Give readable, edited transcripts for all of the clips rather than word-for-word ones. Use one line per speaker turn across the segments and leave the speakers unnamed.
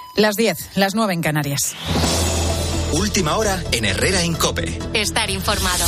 Las 10, las 9 en Canarias.
Última hora en Herrera en COPE.
Estar informado.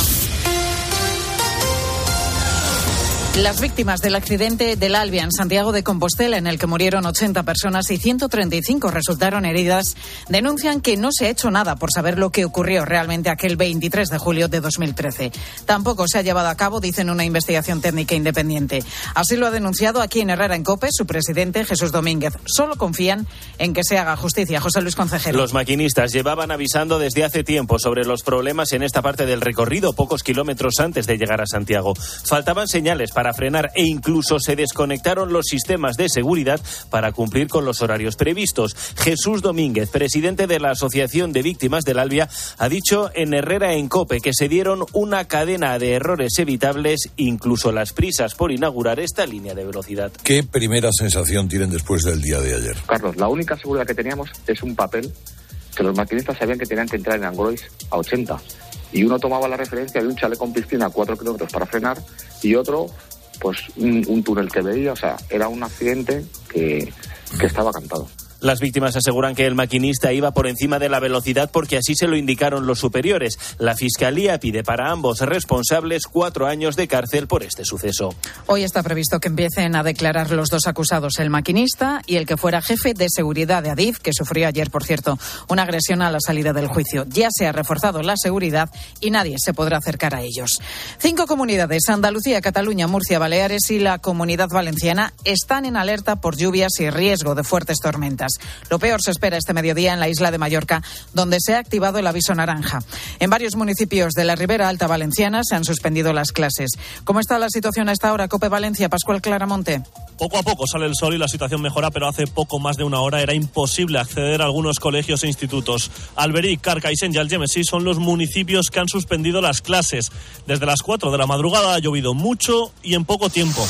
Las víctimas del accidente del Albia en Santiago de Compostela, en el que murieron 80 personas y 135 resultaron heridas, denuncian que no se ha hecho nada por saber lo que ocurrió realmente aquel 23 de julio de 2013. Tampoco se ha llevado a cabo, dicen, una investigación técnica independiente. Así lo ha denunciado aquí en Herrera en COPE su presidente, Jesús Domínguez. Solo confían en que se haga justicia. José Luis Concejero.
Los maquinistas llevaban avisando desde hace tiempo sobre los problemas en esta parte del recorrido, pocos kilómetros antes de llegar a Santiago. Faltaban señales para frenar e incluso se desconectaron los sistemas de seguridad para cumplir con los horarios previstos. Jesús Domínguez, presidente de la Asociación de Víctimas del Albia, ha dicho en Herrera en COPE que se dieron una cadena de errores evitables, incluso las prisas por inaugurar esta línea de velocidad.
¿Qué primera sensación tienen después del día de ayer?
Carlos, la única seguridad que teníamos es un papel que los maquinistas sabían que tenían que entrar en Angrois a 80. Y uno tomaba la referencia de un chalet con piscina a 4 kilómetros para frenar y otro, pues un túnel que veía. O sea, era un accidente que estaba cantado.
Las víctimas aseguran que el maquinista iba por encima de la velocidad porque así se lo indicaron los superiores. La Fiscalía pide para ambos responsables 4 años de cárcel por este suceso.
Hoy está previsto que empiecen a declarar los dos acusados, el maquinista y el que fuera jefe de seguridad de Adif, que sufrió ayer, por cierto, una agresión a la salida del juicio. Ya se ha reforzado la seguridad y nadie se podrá acercar a ellos. 5 comunidades, Andalucía, Cataluña, Murcia, Baleares y la Comunidad Valenciana, están en alerta por lluvias y riesgo de fuertes tormentas. Lo peor se espera este mediodía en la isla de Mallorca, donde se ha activado el aviso naranja. En varios municipios de la Ribera Alta Valenciana se han suspendido las clases. ¿Cómo está la situación a esta hora? COPE Valencia, Pascual Claramonte.
Poco a poco sale el sol y la situación mejora, pero hace poco más de una hora era imposible acceder a algunos colegios e institutos. Alberic, Carcaixent y Algemesí son los municipios que han suspendido las clases. Desde las 4 de la madrugada ha llovido mucho y en poco tiempo.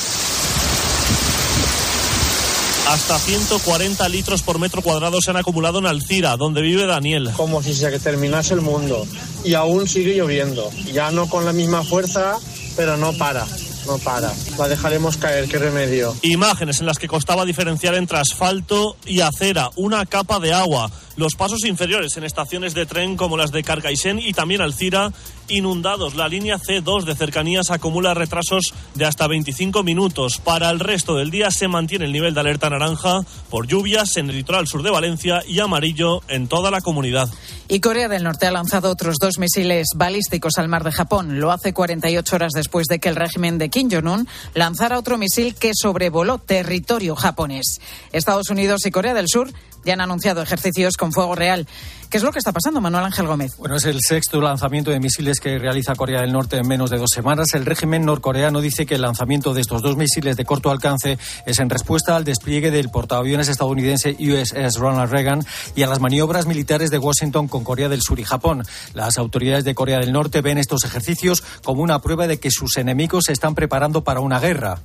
Hasta 140 litros por metro cuadrado se han acumulado en Alcira, donde vive Daniel.
Como si se terminase el mundo. Y aún sigue lloviendo. Ya no con la misma fuerza, pero no para. No para. La dejaremos caer, qué remedio.
Imágenes en las que costaba diferenciar entre asfalto y acera, una capa de agua. Los pasos inferiores en estaciones de tren como las de Carcaixent y también Alcira, inundados. La línea C2 de cercanías acumula retrasos de hasta 25 minutos. Para el resto del día se mantiene el nivel de alerta naranja por lluvias en el litoral sur de Valencia y amarillo en toda la comunidad.
Y Corea del Norte ha lanzado otros 2 misiles balísticos al mar de Japón. Lo hace 48 horas después de que el régimen de Kim Jong-un lanzara otro misil que sobrevoló territorio japonés. Estados Unidos y Corea del Sur ya han anunciado ejercicios con fuego real. ¿Qué es lo que está pasando, Manuel Ángel Gómez?
Bueno, es el 6º lanzamiento de misiles que realiza Corea del Norte en menos de 2 semanas. El régimen norcoreano dice que el lanzamiento de estos 2 misiles de corto alcance es en respuesta al despliegue del portaaviones estadounidense USS Ronald Reagan y a las maniobras militares de Washington con Corea del Sur y Japón. Las autoridades de Corea del Norte ven estos ejercicios como una prueba de que sus enemigos se están preparando para una guerra.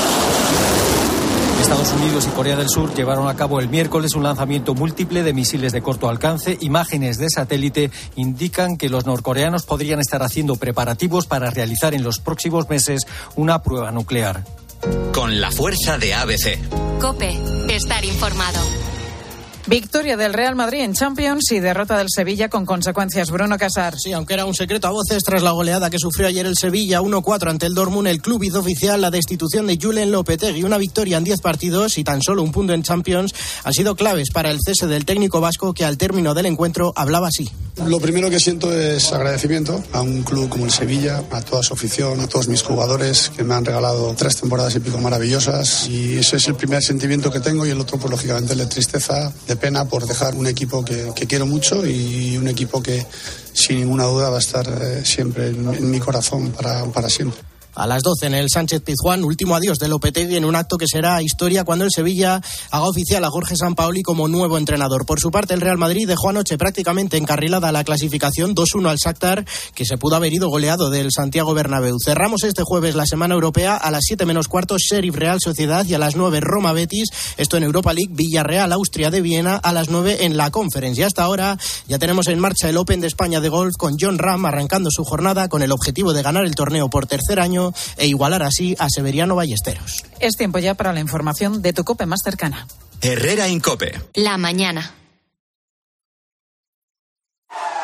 Estados Unidos y Corea del Sur llevaron a cabo el miércoles un lanzamiento múltiple de misiles de corto alcance. Imágenes de satélite indican que los norcoreanos podrían estar haciendo preparativos para realizar en los próximos meses una prueba nuclear.
Con la fuerza de ABC.
COPE, estar informado.
Victoria del Real Madrid en Champions y derrota del Sevilla con consecuencias. Bruno Casar.
Sí, aunque era un secreto a voces tras la goleada que sufrió ayer el Sevilla 1-4 ante el Dortmund, el club hizo oficial la destitución de Julen Lopetegui. Una victoria en 10 partidos y tan solo un punto en Champions han sido claves para el cese del técnico vasco, que al término del encuentro hablaba así.
Lo primero que siento es agradecimiento a un club como el Sevilla, a toda su afición, a todos mis jugadores que me han regalado 3 temporadas y pico maravillosas, y ese es el primer sentimiento que tengo, y el otro pues lógicamente el de tristeza, de pena por dejar un equipo que quiero mucho y un equipo que sin ninguna duda va a estar siempre en mi corazón para siempre.
A las 12 en el Sánchez Pizjuán, último adiós de Lopetegui en un acto que será historia cuando el Sevilla haga oficial a Jorge Sampaoli como nuevo entrenador. Por su parte, el Real Madrid dejó anoche prácticamente encarrilada la clasificación 2-1 al Shakhtar, que se pudo haber ido goleado del Santiago Bernabéu. Cerramos este jueves la semana europea a las 7 menos cuarto, Sheriff Real Sociedad, y a las 9 Roma Betis, esto en Europa League, Villarreal Austria de Viena a las 9 en la Conference. Y hasta ahora ya tenemos en marcha el Open de España de golf, con Jon Rahm arrancando su jornada con el objetivo de ganar el torneo por tercer año e igualar así a Severiano Ballesteros.
Es tiempo ya para la información de tu COPE más cercana.
Herrera en COPE.
La mañana.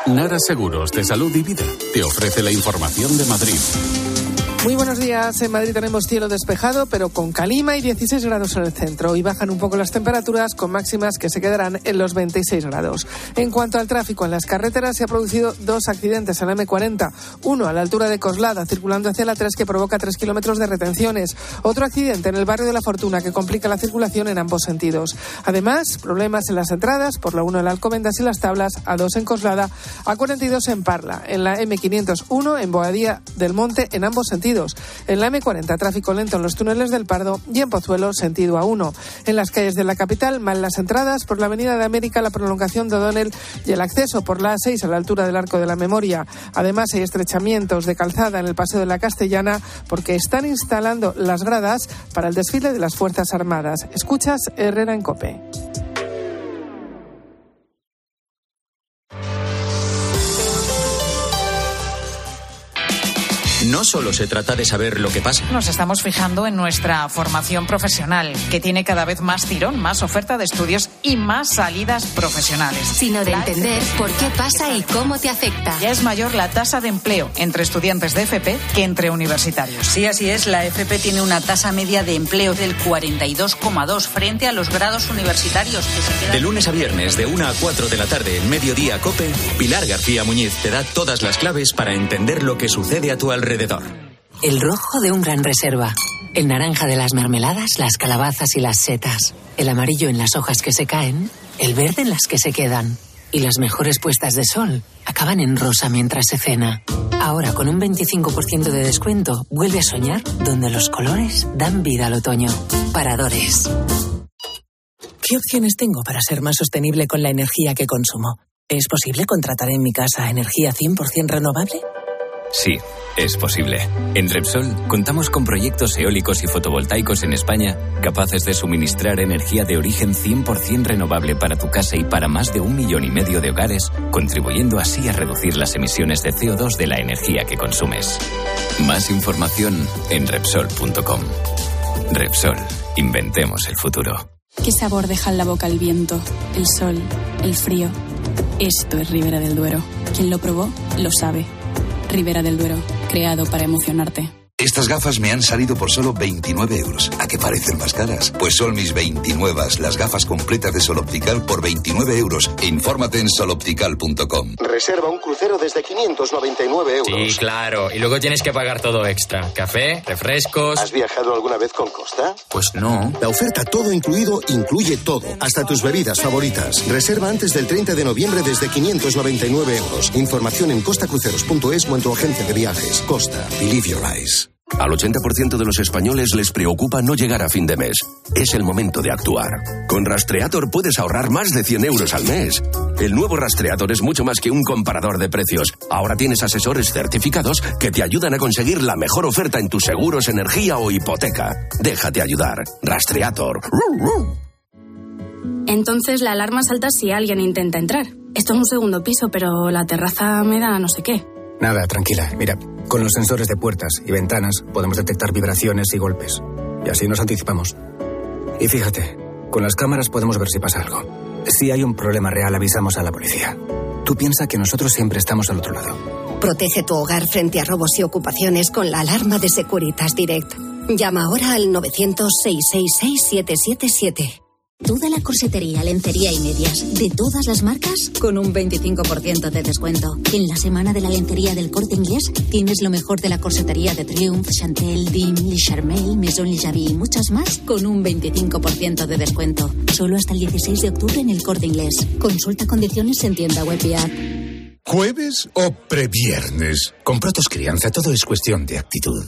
Nara Seguros de Salud y Vida te ofrece la información de Madrid.
Muy buenos días. En Madrid tenemos cielo despejado, pero con calima y 16 grados en el centro. Y bajan un poco las temperaturas con máximas que se quedarán en los 26 grados. En cuanto al tráfico en las carreteras, se ha producido 2 accidentes en la M40. Uno a la altura de Coslada, circulando hacia la 3, que provoca 3 kilómetros de retenciones. Otro accidente en el barrio de La Fortuna, que complica la circulación en ambos sentidos. Además, problemas en las entradas, por la 1 en la Alcobendas y Las Tablas, A2 en Coslada, A42 en Parla, en la M501 en Boadilla del Monte, en ambos sentidos. En la M40, tráfico lento en los túneles del Pardo y en Pozuelo, sentido A1. En las calles de la capital, mal las entradas por la Avenida de América, la prolongación de O'Donnell y el acceso por la A6 a la altura del Arco de la Memoria. Además, hay estrechamientos de calzada en el Paseo de la Castellana porque están instalando las gradas para el desfile de las Fuerzas Armadas. Escuchas Herrera en COPE.
No solo se trata de saber lo que pasa.
Nos estamos fijando en nuestra formación profesional, que tiene cada vez más tirón, más oferta de estudios y más salidas profesionales.
Sino de entender por qué pasa y cómo te afecta.
Ya es mayor la tasa de empleo entre estudiantes de FP que entre universitarios.
Sí, así es. La FP tiene una tasa media de empleo del 42,2 frente a los grados universitarios que se quedan...
De lunes a viernes, de 1 a 4 de la tarde, en Mediodía COPE, Pilar García Muñiz te da todas las claves para entender lo que sucede a tu alrededor.
El rojo de un Gran Reserva, el naranja de las mermeladas, las calabazas y las setas, el amarillo en las hojas que se caen, el verde en las que se quedan. Y las mejores puestas de sol acaban en rosa mientras se cena. Ahora, con un 25% de descuento, vuelve a soñar donde los colores dan vida al otoño. Paradores. ¿Qué opciones tengo para ser más sostenible con la energía que consumo? ¿Es posible contratar en mi casa energía 100% renovable?
Sí, es posible. En Repsol contamos con proyectos eólicos y fotovoltaicos en España capaces de suministrar energía de origen 100% renovable para tu casa y para más de 1,5 millones de hogares, contribuyendo así a reducir las emisiones de CO2 de la energía que consumes. Más información en Repsol.com. Repsol, inventemos el futuro.
¿Qué sabor deja en la boca el viento, el sol, el frío? Esto es Ribera del Duero. Quien lo probó, lo sabe. Ribera del Duero, creado para emocionarte.
Estas gafas me han salido por solo 29 euros. ¿A qué parecen más caras? Pues son mis 29, las gafas completas de Sol Optical por 29 euros. Infórmate en soloptical.com.
Reserva un crucero desde 599 euros.
Sí, claro. Y luego tienes que pagar todo extra. Café, refrescos...
¿Has viajado alguna vez con Costa?
Pues no.
La oferta todo incluido incluye todo, hasta tus bebidas favoritas. Reserva antes del 30 de noviembre desde 599 euros. Información en costacruceros.es o en tu agencia de viajes. Costa. Believe your eyes.
Al 80% de los españoles les preocupa no llegar a fin de mes. Es el momento de actuar. Con Rastreator puedes ahorrar más de 100 euros al mes. El nuevo Rastreator es mucho más que un comparador de precios. Ahora tienes asesores certificados que te ayudan a conseguir la mejor oferta en tus seguros, energía o hipoteca. Déjate ayudar. Rastreator.
Entonces la alarma salta si alguien intenta entrar. Esto es un segundo piso, pero la terraza me da no sé qué.
Nada, tranquila. Mira, con los sensores de puertas y ventanas podemos detectar vibraciones y golpes. Y así nos anticipamos. Y fíjate, con las cámaras podemos ver si pasa algo. Si hay un problema real, avisamos a la policía. Tú piensa que nosotros siempre estamos al otro lado.
Protege tu hogar frente a robos y ocupaciones con la alarma de Securitas Direct. Llama ahora al 900-666-777.
Toda la corsetería, lencería y medias, de todas las marcas, con un 25% de descuento. En la semana de la lencería del Corte Inglés, tienes lo mejor de la corsetería de Triumph, Chantel, Dim, Le Charmel, Maison Le Javi y muchas más, con un 25% de descuento. Solo hasta el 16 de octubre en el Corte Inglés. Consulta condiciones en tienda web y app.
¿Jueves o previernes? Con Protos Crianza todo es cuestión de actitud.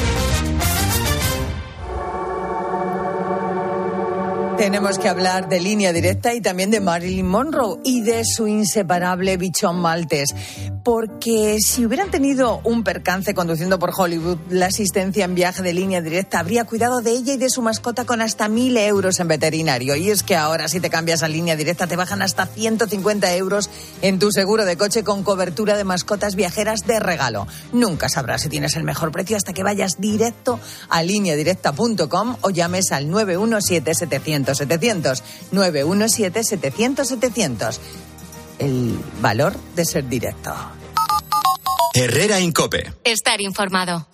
Tenemos que hablar de Línea Directa y también de Marilyn Monroe y de su inseparable bichón maltés. Porque si hubieran tenido un percance conduciendo por Hollywood, la asistencia en viaje de Línea Directa habría cuidado de ella y de su mascota con hasta 1.000 euros en veterinario. Y es que ahora, si te cambias a Línea Directa, te bajan hasta 150 euros en tu seguro de coche con cobertura de mascotas viajeras de regalo. Nunca sabrás si tienes el mejor precio hasta que vayas directo a lineadirecta.com o llames al 917-700-700. 917-700-700. el valor de ser directo.
Herrera Incope.
Estar informado.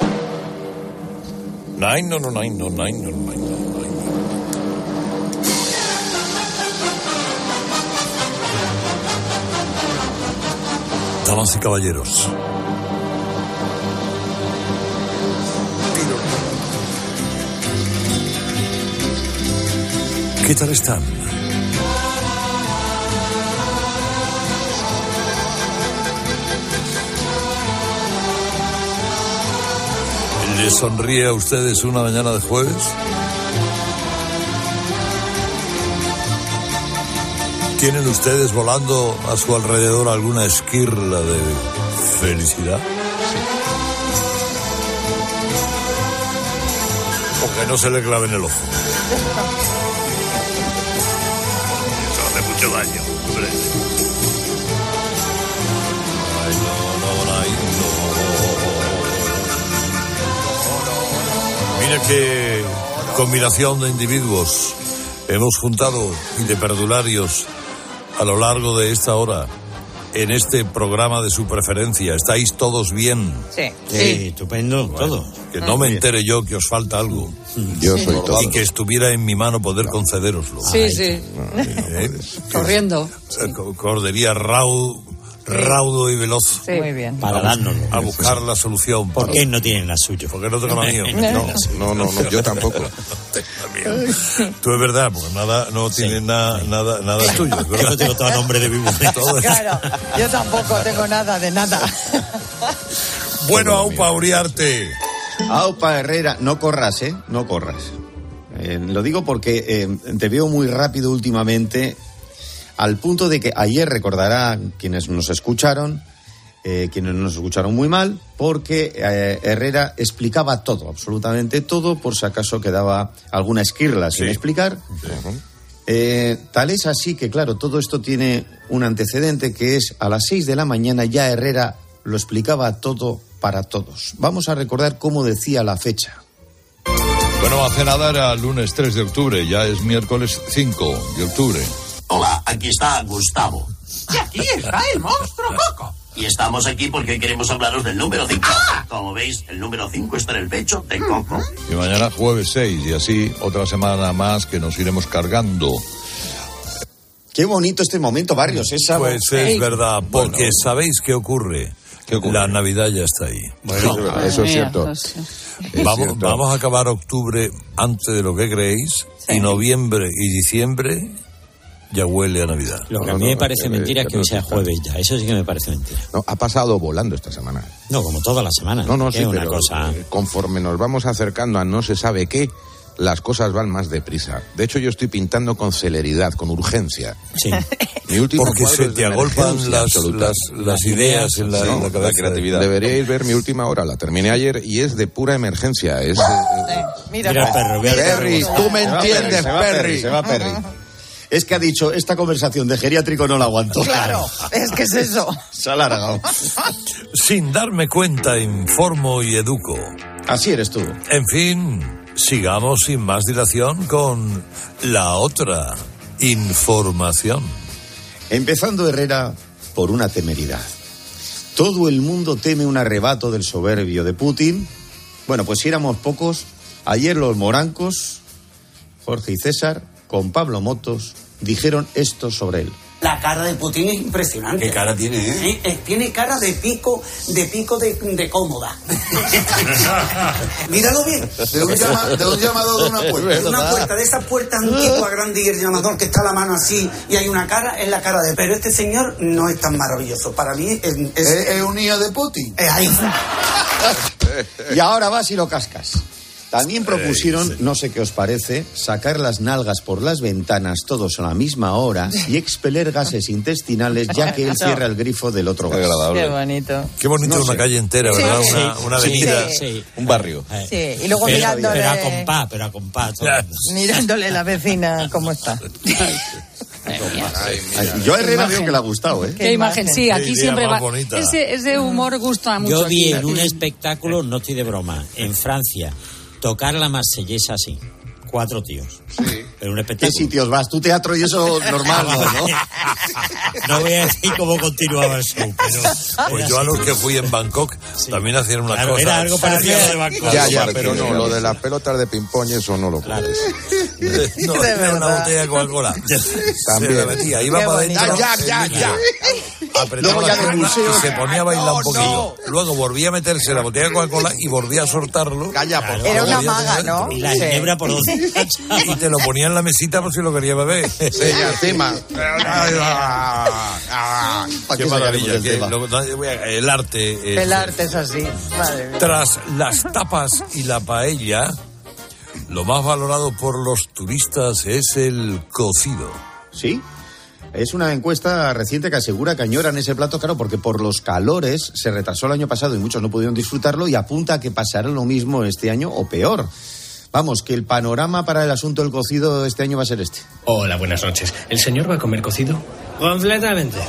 Damas y caballeros, ¿qué tal están? ¿Les sonríe a ustedes una mañana de jueves? ¿Tienen ustedes volando a su alrededor alguna esquirla de felicidad? O que no se le clave en el ojo. Eso hace mucho daño, hombre. Mira qué combinación de individuos hemos juntado y de perdularios a lo largo de esta hora en este programa de su preferencia. ¿Estáis todos bien?
Sí.
Estupendo, bueno, todo.
Que no me entere yo que os falta algo.
Yo soy todo.
Y que estuviera en mi mano poder concedéroslo.
Sí. Corriendo.
Cordería raudo y veloz.
Sí. Muy bien.
Para dárnoslo.
A buscar la solución.
¿Por qué no tienen la suya?
Porque no tengo la mía.
No, yo tampoco.
Tú es verdad, porque nada, no tienes nada tuyo.
Yo no tengo todo nombre de mi mujer.
Claro, yo tampoco tengo nada de nada.
Bueno, Aupa Uriarte.
Aupa Herrera, no corras, no corras. Lo digo porque te veo muy rápido últimamente, al punto de que ayer recordarán quienes nos escucharon muy mal, porque Herrera explicaba todo, absolutamente todo, por si acaso quedaba alguna esquirla sin explicar. Tal es así que, claro, todo esto tiene un antecedente, que es a las 6 de la mañana ya Herrera lo explicaba todo para todos. Vamos a recordar cómo decía la fecha.
Bueno, hace nada era lunes 3 de octubre, ya es miércoles 5 de octubre.
Hola, aquí está Gustavo.
Y aquí está el monstruo Coco.
Y estamos aquí porque hoy queremos hablaros del número 5. Como veis, el número 5 está en el pecho de Coco.
Y mañana jueves 6, y así otra semana más que nos iremos cargando.
Qué bonito este momento, Barrios.
Pues es verdad, porque ¿sabéis qué ocurre? La Navidad ya está ahí.
Bueno, eso es cierto.
Vamos a acabar octubre antes de lo que creéis, y noviembre y diciembre ya huele a Navidad.
Lo que a mí me parece mentira es que hoy sea jueves ya. Eso sí que me parece mentira.
No, ha pasado volando esta semana.
No, como toda la semana.
No, sí,
una
pero
cosa.
Conforme nos vamos acercando a no se sabe qué, las cosas van más deprisa. De hecho, yo estoy pintando con celeridad, con urgencia.
Sí.
Porque se te agolpan las ideas en la cabeza.
La creatividad. Deberíais ver mi última hora, la terminé ayer y es de pura emergencia. Es,
Mira
Perro,
Perry, tú me entiendes, Perry. Se va Perry. Es que ha dicho, esta conversación de geriátrico no la aguanto.
Claro, es que es eso.
Se ha alargado.
Sin darme cuenta, informo y educo.
Así eres tú.
En fin, sigamos sin más dilación con la otra información.
Empezando, Herrera, por una temeridad. Todo el mundo teme un arrebato del soberbio de Putin. Bueno, pues si éramos pocos, ayer los morancos, Jorge y César, con Pablo Motos, dijeron esto sobre él.
La cara de Putin es impresionante.
¿Qué cara tiene,
Tiene cara de pico de cómoda. Míralo bien.
De un llamado de una puerta.
De una puerta, de esa puerta antigua, grande y el llamador que está la mano así y hay una cara, es la cara de... Pero este señor no es tan maravilloso. Para mí
es un niño de Putin.
Ahí.
Y ahora vas y lo cascas. También propusieron, no sé qué os parece, sacar las nalgas por las ventanas todos a la misma hora y expeler gases intestinales, ya que él cierra el grifo del otro gas.
Qué bonito.
Qué bonito, no una calle entera, ¿verdad?
Sí.
Una avenida, un barrio.
Sí, y luego mirándole...
Pero a compás.
Mirándole la vecina cómo está.
Yo a Herrera veo que le ha gustado, ¿eh?
Qué imagen, sí, aquí siempre va.
Bonita.
Ese humor gusta mucho.
Yo vi en un espectáculo, no estoy de broma, en Francia, tocar la marsellesa así. 4 tíos.
Sí.
pero un espectáculo.
¿Qué sitios vas? ¿Tu teatro y eso normal, no?
No voy a decir cómo continuaba el show, pero...
Pues yo a los que fui en Bangkok también hacían una cosa.
Era algo parecido de Bangkok.
Ya, pero no, lo de las pelotas de ping-pong, eso no lo puedes.
No, era una botella de Coca-Cola.
También.
Se la metía, iba para adentro.
Ya.
Apretaba la cuerda y se ponía a bailar un poquito. Luego volvía a meterse la botella de Coca-Cola y volvía a soltarlo.
Calla, por favor.
Era una maga, ¿no?
Y la ginebra por donde...
Y te lo ponía en la mesita por si lo quería beber.
Sí, encima.
Qué maravilla. El arte.
El arte es así. Madre mía.
Tras las tapas y la paella, lo más valorado por los turistas es el cocido.
¿Sí? Es una encuesta reciente que asegura que añoran ese plato, claro, porque por los calores se retrasó el año pasado y muchos no pudieron disfrutarlo y apunta a que pasará lo mismo este año o peor. Vamos, que el panorama para el asunto del cocido este año va a ser este.
Hola, buenas noches. ¿El señor va a comer cocido?
Completamente.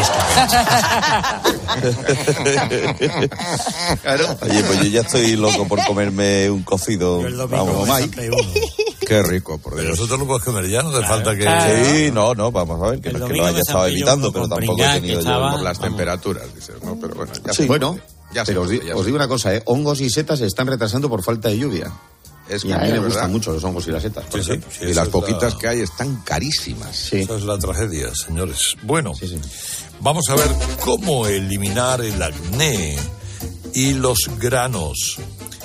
Claro.
Oye, pues yo ya estoy loco por comerme un cocido.
Vamos, Mike.
Qué rico, por Dios.
Pero eso te lo puedes comer ya, no hace falta que...
Sí, no, vamos a ver, que no es que lo haya estado evitando, pero tampoco he tenido yo...
Por las temperaturas, dices, ¿no? Pero bueno, ya
sí. Bueno,
ya
pero os digo una cosa, hongos y setas se están retrasando por falta de lluvia. Y a mí me gustan mucho los hongos y las setas.
Sí,
y las poquitas que hay están carísimas.
Sí.
Esa es la tragedia, señores. Bueno, vamos a ver cómo eliminar el acné y los granos.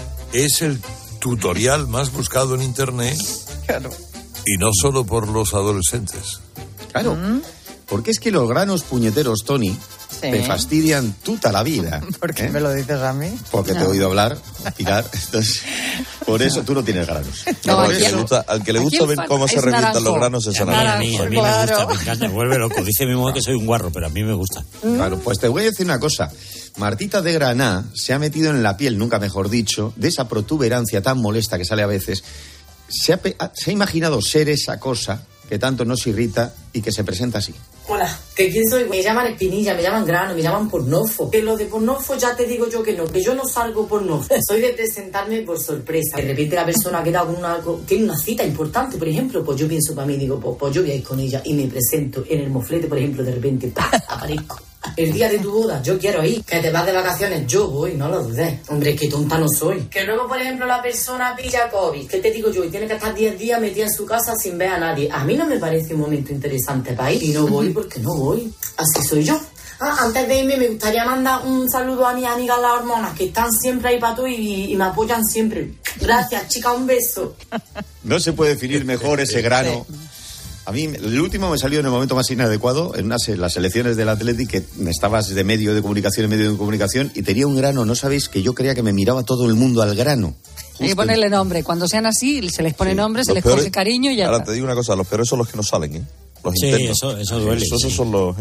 Es el tutorial más buscado en internet.
Claro.
Y no solo por los adolescentes.
Claro. Porque es que los granos puñeteros, Tony, te fastidian toda la vida.
¿Por qué me lo dices a mí?
Porque te he oído hablar, Pilar. Entonces, por eso tú no tienes granos.
No, al que le gusta ver cómo se revientan los granos es a
mí me gusta, me encanta, me vuelve loco. Dice mi mujer que soy un guarro, pero a mí me gusta.
Claro, pues te voy a decir una cosa. Martita de Graná se ha metido en la piel, nunca mejor dicho, de esa protuberancia tan molesta que sale a veces. Se ha imaginado ser esa cosa que tanto nos irrita y que se presenta así.
Hola, ¿que quién soy? Me llaman espinilla, me llaman grano, me llaman pornofo. Que lo de pornofo ya te digo yo que no, que yo no salgo pornofo. Soy de presentarme por sorpresa. De repente la persona queda con tiene una cita importante, por ejemplo, pues yo pienso para mí, digo, pues yo voy a ir con ella y me presento en el moflete, por ejemplo, de repente, ¡pah!, aparezco. El día de tu boda, yo quiero ir. Que te vas de vacaciones, yo voy, no lo dudes. Hombre, que tonta no soy. Que luego, por ejemplo, la persona pilla COVID. ¿Qué te digo yo? Y tiene que estar 10 días metida en su casa sin ver a nadie. A mí no me parece un momento interesante para ir. Y no voy porque no voy. Así soy yo. Antes de irme me gustaría mandar un saludo a mis amigas las hormonas, que están siempre ahí para tú y me apoyan siempre. Gracias, chica, un beso.
No se puede definir mejor ese grano. A mí, el último me salió en el momento más inadecuado, en las elecciones del Athletic, que estabas de medio de comunicación, y tenía un grano, no sabéis, que yo creía que me miraba todo el mundo al grano.
Hay que ponerle nombre. Cuando sean así, se les pone nombre, se les coge cariño y ya
ahora
está.
Te digo una cosa, los peores son los que no salen, ¿eh? Los intentos.
Eso duele.
Esos son los...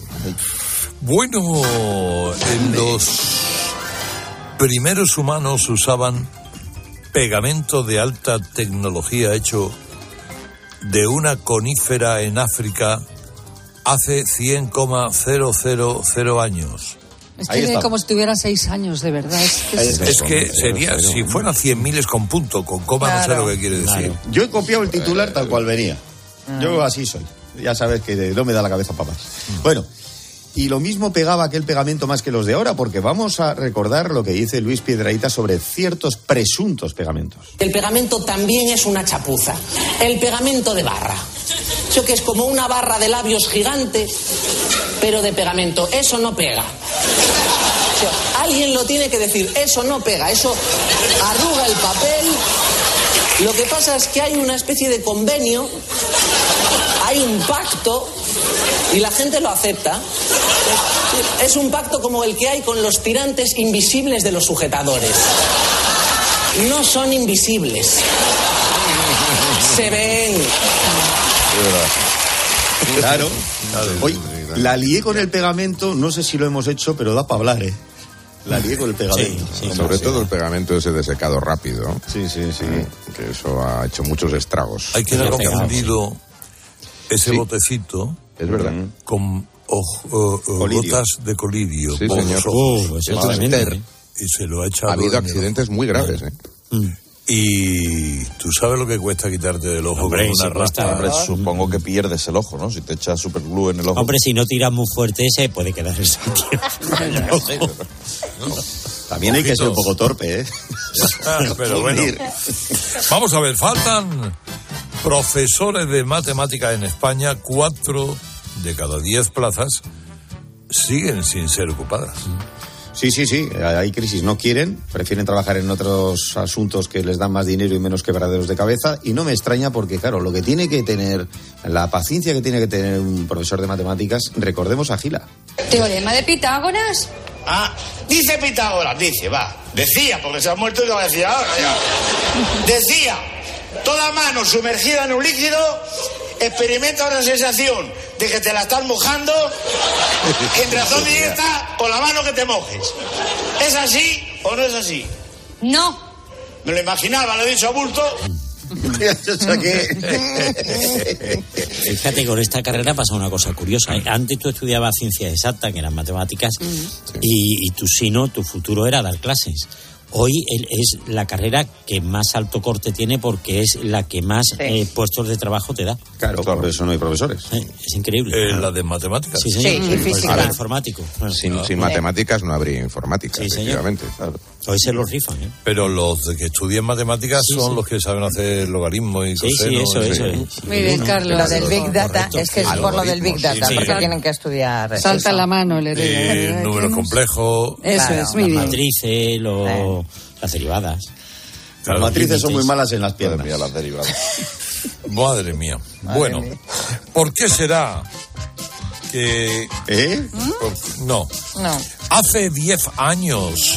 Bueno, los primeros humanos usaban pegamento de alta tecnología hecho de una conífera en África hace 100,000 años.
Es que como si tuviera 6 años, de verdad.
Es que sería, si fueran 100 miles con punto, con coma, claro, no sé lo que quiere decir.
Claro. Yo he copiado el titular tal cual venía. Yo así soy. Ya sabes que no me da la cabeza para más. Bueno, y lo mismo pegaba aquel pegamento más que los de ahora, porque vamos a recordar lo que dice Luis Piedrahita sobre ciertos presuntos pegamentos.
El pegamento también es una chapuza. El pegamento de barra. Eso que es como una barra de labios gigante, pero de pegamento. Eso no pega. O sea, alguien lo tiene que decir. Eso no pega. Eso arruga el papel. Lo que pasa es que hay una especie de convenio, hay un pacto y la gente lo acepta. Es un pacto como el que hay con los tirantes invisibles de los sujetadores. No son invisibles. Se ven.
Claro. Hoy la lié con el pegamento, no sé si lo hemos hecho, pero da para hablar, ¿eh? La lié con el pegamento.
Sí, sobre todo el pegamento ese de secado rápido.
Sí.
Que eso ha hecho muchos estragos.
Hay quien ha confundido ese botecito,
es verdad,
con gotas de colirio.
Sí, señor.
Eso es tremendo.
Y se lo ha echado.
Ha habido accidentes muy graves, ¿eh?
¿Y tú sabes lo que cuesta quitarte del ojo
Hombre,
con una raspa?
Hombre, supongo que pierdes el ojo, ¿no? Si te echas superglue en el ojo.
Hombre, si no tiras muy fuerte, se puede quedar el sitio.
No sé,
También hay que ser un poco torpe, ¿eh?
Pero bueno. Vamos a ver, faltan profesores de matemáticas en España. 4 de cada 10 plazas siguen sin ser ocupadas.
Sí, hay crisis, no quieren, prefieren trabajar en otros asuntos que les dan más dinero y menos quebraderos de cabeza, y no me extraña porque, claro, lo que tiene que tener, la paciencia que tiene que tener un profesor de matemáticas, recordemos a Gila.
¿Teorema de Pitágoras?
Ah, dice Pitágoras, decía, porque se ha muerto y no va a decir ahora ya. Decía, toda mano sumergida en un líquido experimenta una sensación de que te la estás mojando en razón directa con la mano que te mojes. ¿Es así o no es así?
No.
Me lo imaginaba, lo he dicho a bulto.
Fíjate, con esta carrera pasa una cosa curiosa. Antes tú estudiabas ciencias exactas, que eran matemáticas, y tú, si no, tu futuro era dar clases. Hoy es la carrera que más alto corte tiene porque es la que más puestos de trabajo te da.
Claro, por eso no hay profesores.
Es increíble.
¿La de matemáticas?
Sí, señor.
Sí, y física.
El informático.
Sin matemáticas no habría informática, efectivamente.
Claro. Hoy se los rifan, ¿eh?
Pero los que estudian matemáticas son los que saben hacer logaritmos y cosenos.
Sí, eso es.
Muy bien, Carlos. Lo del Big Data, es que es por lo del Big Data, porque tienen que estudiar.
Salta la mano, le digo.
Números complejos.
Eso es, muy bien.
Las matrices, las derivadas.
Las matrices son muy malas en las piernas.
Madre mía, las derivadas.
Madre mía. Bueno, ¿por qué será que... No. Hace 10 años...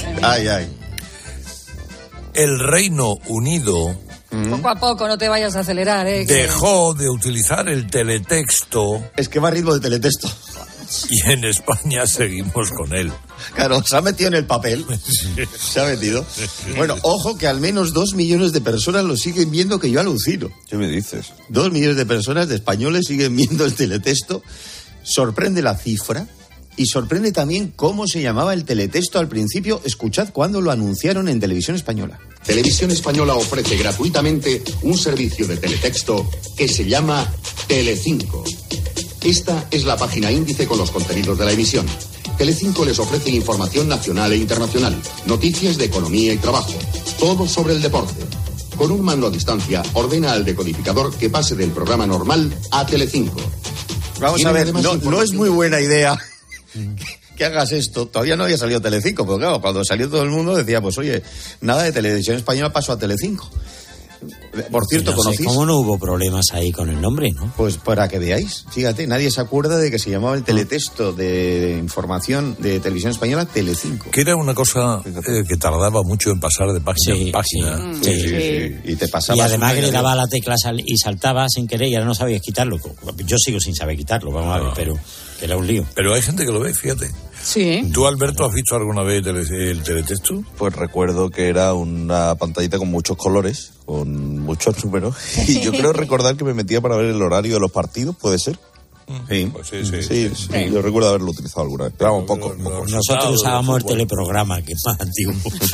El Reino Unido...
Poco a poco, no te vayas a acelerar,
dejó de utilizar el teletexto.
Es que va a ritmo de teletexto.
Y en España seguimos con él.
Claro, se ha metido en el papel. Se ha metido. Bueno, ojo que al menos 2 millones de personas lo siguen viendo, que yo alucino.
¿Qué me dices?
2 millones de personas, de españoles, siguen viendo el teletexto. Sorprende la cifra y sorprende también cómo se llamaba el teletexto al principio. Escuchad cuando lo anunciaron en Televisión Española.
Televisión Española ofrece gratuitamente un servicio de teletexto que se llama Telecinco. Esta es la página índice con los contenidos de la emisión. Telecinco les ofrece información nacional e internacional, noticias de economía y trabajo, todo sobre el deporte. Con un mando a distancia, ordena al decodificador que pase del programa normal a Telecinco.
Vamos a ver, no es muy buena idea que hagas esto. Todavía no había salido Telecinco, pero claro, cuando salió todo el mundo decía, pues oye, nada de Televisión Española, paso a Telecinco. Por cierto,
no sé
¿conocéis?
¿Cómo no hubo problemas ahí con el nombre, no?
Pues para que veáis, fíjate, nadie se acuerda de que se llamaba el teletexto de información de Televisión Española Telecinco.
Que era una cosa que tardaba mucho en pasar de página en página.
Sí. Y te pasabas.
Y además que le daba la tecla y saltaba sin querer y ahora no sabías quitarlo. Yo sigo sin saber quitarlo, vamos a ver, pero que era un lío.
Pero hay gente que lo ve, fíjate.
Sí.
¿Tú, Alberto, has visto alguna vez el teletexto?
Pues recuerdo que era una pantallita con muchos colores, con muchos números, y yo creo recordar que me metía para ver el horario de los partidos, ¿puede ser?
Sí.
Pues sí. Yo recuerdo haberlo utilizado alguna vez, pero vamos, poco.
Nosotros usábamos el teleprograma, que es más antiguo.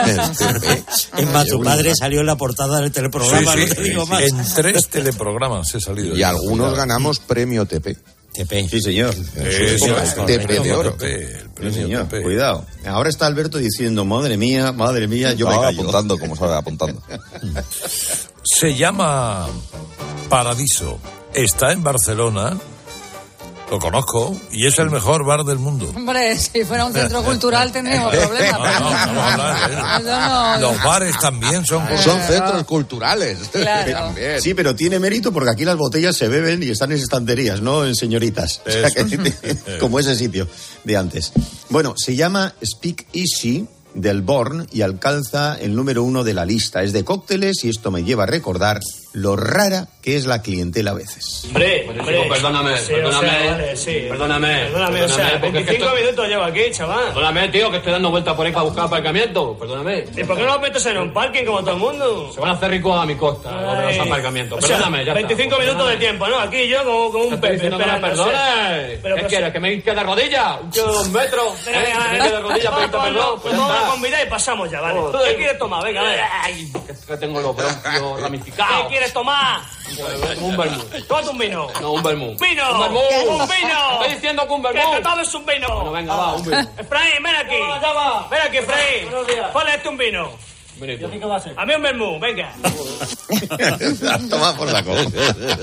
Es más, tu padre salió en la portada del teleprograma, no te digo más.
En 3 teleprogramas he salido.
Y algunos ganamos premio TP.
TP.
Sí, señor.
TP de oro.
Sí, señor. Cuidado. Ahora está Alberto diciendo, madre mía, yo me callo.
Apuntando, como sabe, apuntando.
Se llama Paradiso. Está en Barcelona. Lo conozco y es el mejor bar del mundo.
Hombre, si fuera un centro cultural tendríamos problemas.
Los bares también son
centros culturales.
Claro.
Sí, pero tiene mérito porque aquí las botellas se beben y están en estanterías, no en señoritas. O sea, como ese sitio de antes. Bueno, se llama Speak Easy del Born y alcanza el número 1 de la lista. Es de cócteles y esto me lleva a recordar lo rara que es la clientela a veces.
Hombre, perdóname,
Sí,
perdóname,
o sea, vale, sí.
perdóname,
o sea,
porque
25 minutos llevo aquí, chaval.
Perdóname, tío, que estoy dando vueltas por ahí para buscar aparcamiento, perdóname.
¿Y por qué no los metes en un parking como todo el mundo?
Se van a hacer ricos a mi costa, lo de los aparcamientos,
O sea,
perdóname, ya
25
está.
minutos de tiempo, ¿no? Aquí yo como un pez.
No me perdones. ¿Qué quieres? ¿Que me hinque de rodillas? ¿Un tío de 2 metros? ¿Que me hinque de rodillas para pedirte perdón? Pues ya
Vamos a
está.
convidar y pasamos ya, vale. ¿Tú qué quieres tomar? Venga, venga.
Ay, que tengo los bronquios ramificados.
¿Qué quieres tomar?
Un vermú.
Tómate un vino.
No, un vermú.
¡Vino!
¡Un vermú!
¡Un vino!
Estoy diciendo que un vermú.
¡Que te tomes un vino!
Bueno, venga, va, un vino.
Efraín, ven aquí.
Ya va.
Ven aquí, Efraín.
Buenos días.
Ponle este un vino.
Benito.
¿Qué va a ser? A mí un vermú, venga.
Toma por la cola.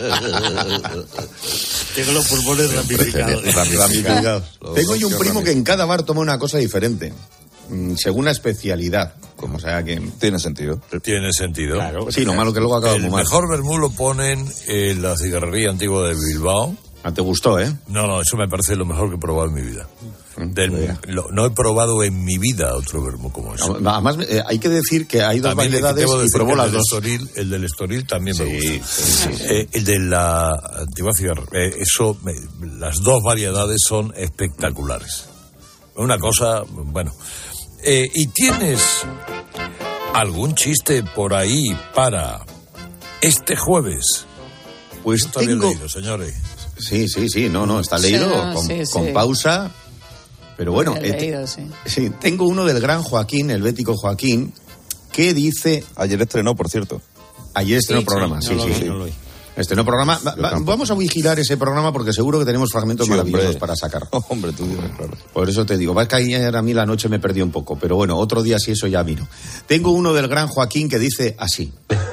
Tengo los pulmones ramificados.
Tengo yo un primo que en cada bar toma una cosa diferente, según la especialidad. O sea que...
Tiene sentido.
Tiene sentido.
Claro. Sí, lo malo que luego acaba
El
muy mal.
mejor vermú lo ponen en la cigarrería antigua de Bilbao.
Ah, ¿te gustó, eh?
No, eso me parece lo mejor que he probado en mi vida. No he probado en mi vida otro vermú como ese.
Además, hay que decir que hay dos
También
variedades
debo
y
decir
probó
que
las dos.
El del Estoril también me gusta.
Sí.
El de la antigua cigarrería, las dos variedades son espectaculares. Una cosa, bueno. ¿Y tienes algún chiste por ahí para este jueves?
Pues
está bien
tengo...
leído, señores.
Sí, no, está leído con pausa. Pero bueno, sí, tengo uno del gran Joaquín, el bético Joaquín, que dice...
Ayer estrenó, por cierto.
Ayer estrenó programa, sí. Estrenó programa. Vamos a vigilar ese programa porque seguro que tenemos fragmentos maravillosos para sacar.
Hombre, tú dime, claro.
Por eso te digo, va a caer a mí la noche me perdí un poco, pero bueno, otro día sí eso ya miro. Tengo uno del gran Joaquín que dice así.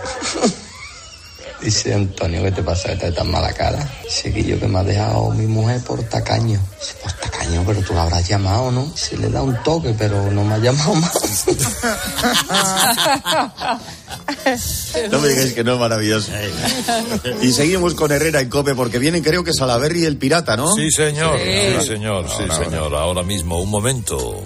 Dice Antonio, ¿qué te pasa? Que te tan mala cara. Dice que yo que me ha dejado mi mujer por tacaño. Dice, por tacaño, pero tú la habrás llamado, ¿no? Se le da un toque, pero no me ha llamado más.
No me digáis que no es maravilloso. Y seguimos con Herrera en COPE porque vienen, creo que Salaberry y el pirata, ¿no?
Sí, señor. Sí, señor. Ahora mismo, un momento.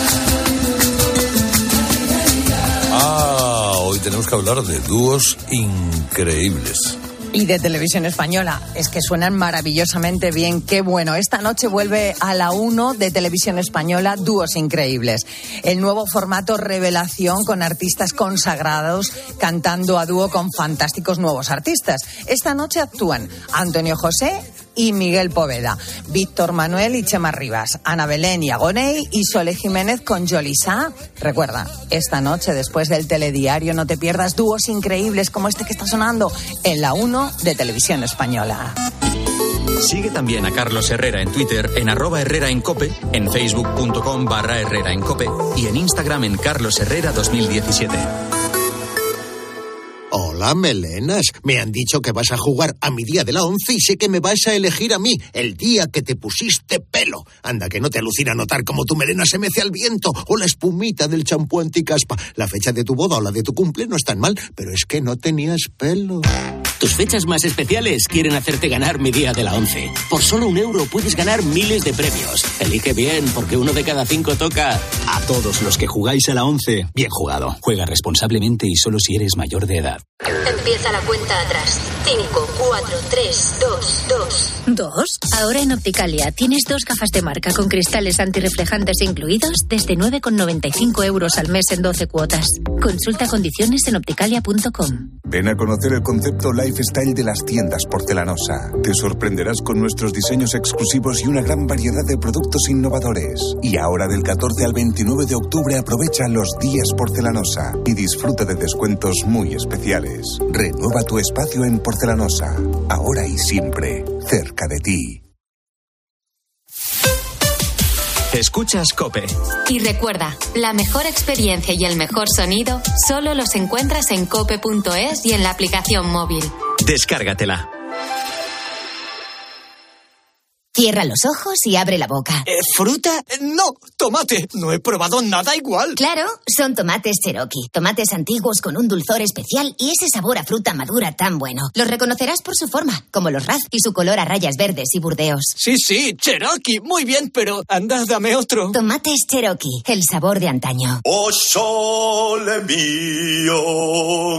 Hoy tenemos que hablar de dúos increíbles.
Y de Televisión Española. Es que suenan maravillosamente bien. Qué bueno. Esta noche vuelve a la 1 de Televisión Española Dúos Increíbles. El nuevo formato revelación con artistas consagrados cantando a dúo con fantásticos nuevos artistas. Esta noche actúan Antonio José y Miguel Poveda, Víctor Manuel y Chema Rivas, Ana Belén y Agoney y Sole Jiménez con Yolisa. Recuerda, esta noche después del telediario no te pierdas dúos increíbles como este que está sonando en la 1 de Televisión Española.
Sigue también a Carlos Herrera en Twitter en @HerreraEnCope, en facebook.com/HerreraEnCope y en Instagram en carlosherrera2017.
Hola, melenas. Me han dicho que vas a jugar a mi día de la 11 y sé que me vas a elegir a mí, el día que te pusiste pelo. Anda, que no te alucina notar cómo tu melena se mece al viento o la espumita del champú anticaspa. La fecha de tu boda o la de tu cumple no es tan mal, pero es que no tenías pelo.
Tus fechas más especiales quieren hacerte ganar mi día de la 11. Por solo €1 puedes ganar miles de premios. Elige bien, porque 1 de cada 5 toca. A todos los que jugáis a la 11, bien jugado. Juega responsablemente y solo si eres mayor de edad.
Empieza la cuenta atrás. 5, 4, 3, 2, 2. ¿2? Ahora en Opticalia tienes 2 gafas de marca con cristales antirreflejantes incluidos desde 9,95 € al mes en 12 cuotas. Consulta condiciones en opticalia.com.
Ven a conocer el concepto lifestyle de las tiendas Porcelanosa. Te sorprenderás con nuestros diseños exclusivos y una gran variedad de productos innovadores. Y ahora del 14 al 29 de octubre aprovecha los días Porcelanosa y disfruta de descuentos muy especiales. Renueva tu espacio en Porcelanosa, ahora y siempre, cerca de ti.
Escuchas COPE.
Y recuerda, la mejor experiencia y el mejor sonido solo los encuentras en cope.es y en la aplicación móvil.
Descárgatela.
Cierra los ojos y abre la boca.
¿Fruta? No, tomate. No he probado nada igual.
Claro, son tomates Cherokee. Tomates antiguos con un dulzor especial y ese sabor a fruta madura tan bueno. Los reconocerás por su forma, como los Raz y su color a rayas verdes y burdeos.
Sí, Cherokee. Muy bien, pero anda, dame otro.
Tomates Cherokee, el sabor de antaño.
Oh, sole mío.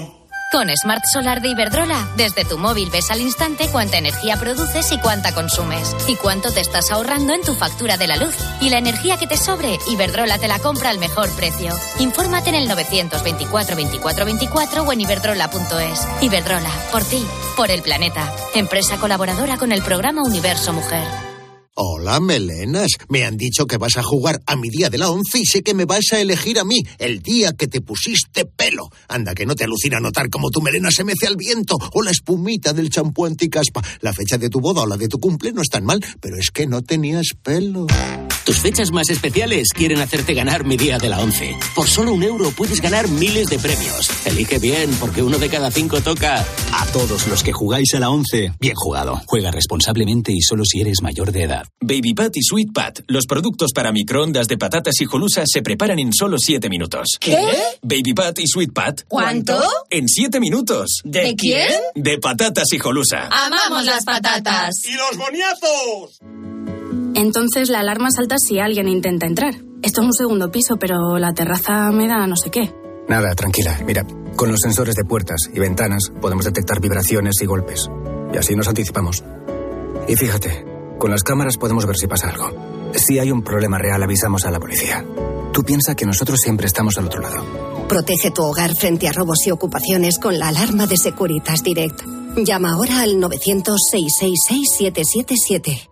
Con Smart Solar de Iberdrola, desde tu móvil ves al instante cuánta energía produces y cuánta consumes. Y cuánto te estás ahorrando en tu factura de la luz. Y la energía que te sobre, Iberdrola te la compra al mejor precio. Infórmate en el 924 24 24 o en iberdrola.es. Iberdrola, por ti, por el planeta. Empresa colaboradora con el programa Universo Mujer.
Hola, melenas. Me han dicho que vas a jugar a mi día de la 11 y sé que me vas a elegir a mí, el día que te pusiste pelo. Anda, que no te alucina notar cómo tu melena se mece al viento o la espumita del champú anticaspa. La fecha de tu boda o la de tu cumple no es tan mal, pero es que no tenías pelo.
Tus fechas más especiales quieren hacerte ganar mi día de la 11. Por solo €1 puedes ganar miles de premios. Elige bien, porque 1 de cada 5 toca. A todos los que jugáis a la 11, bien jugado. Juega responsablemente y solo si eres mayor de edad.
Baby Pat y Sweet Pat, los productos para microondas de patatas hijolusa se preparan en solo 7 minutos.
¿Qué?
Baby Pat y Sweet Pat.
¿Cuánto?
En 7 minutos.
¿De quién?
De patatas hijolusa.
¡Amamos las patatas!
¡Y los boniatos!
Entonces la alarma salta si alguien intenta entrar. Esto es un segundo piso, pero la terraza me da no sé qué.
Nada, tranquila. Mira, con los sensores de puertas y ventanas podemos detectar vibraciones y golpes. Y así nos anticipamos. Y fíjate, con las cámaras podemos ver si pasa algo. Si hay un problema real, avisamos a la policía. Tú piensa que nosotros siempre estamos al otro lado.
Protege tu hogar frente a robos y ocupaciones con la alarma de Securitas Direct. Llama ahora al 900-666-777.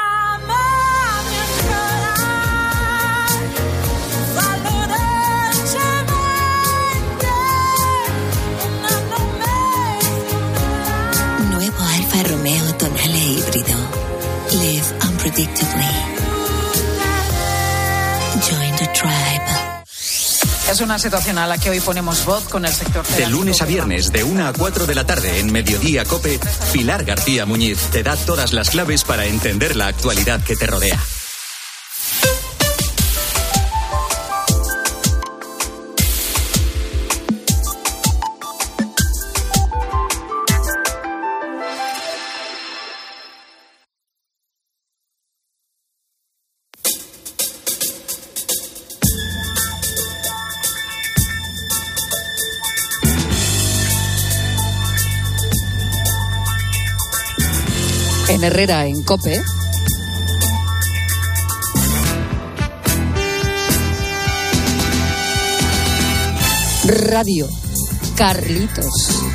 Nuevo Alfa Romeo Tonale híbrido. Live unpredictably. Join the tribe.
Es una situación a la que hoy ponemos voz con el sector.
De lunes a viernes, de 1 a 4 de la tarde, en Mediodía COPE, Pilar García Muñiz te da todas las claves para entender la actualidad que te rodea.
En Herrera, en COPE. Radio. Carlitos.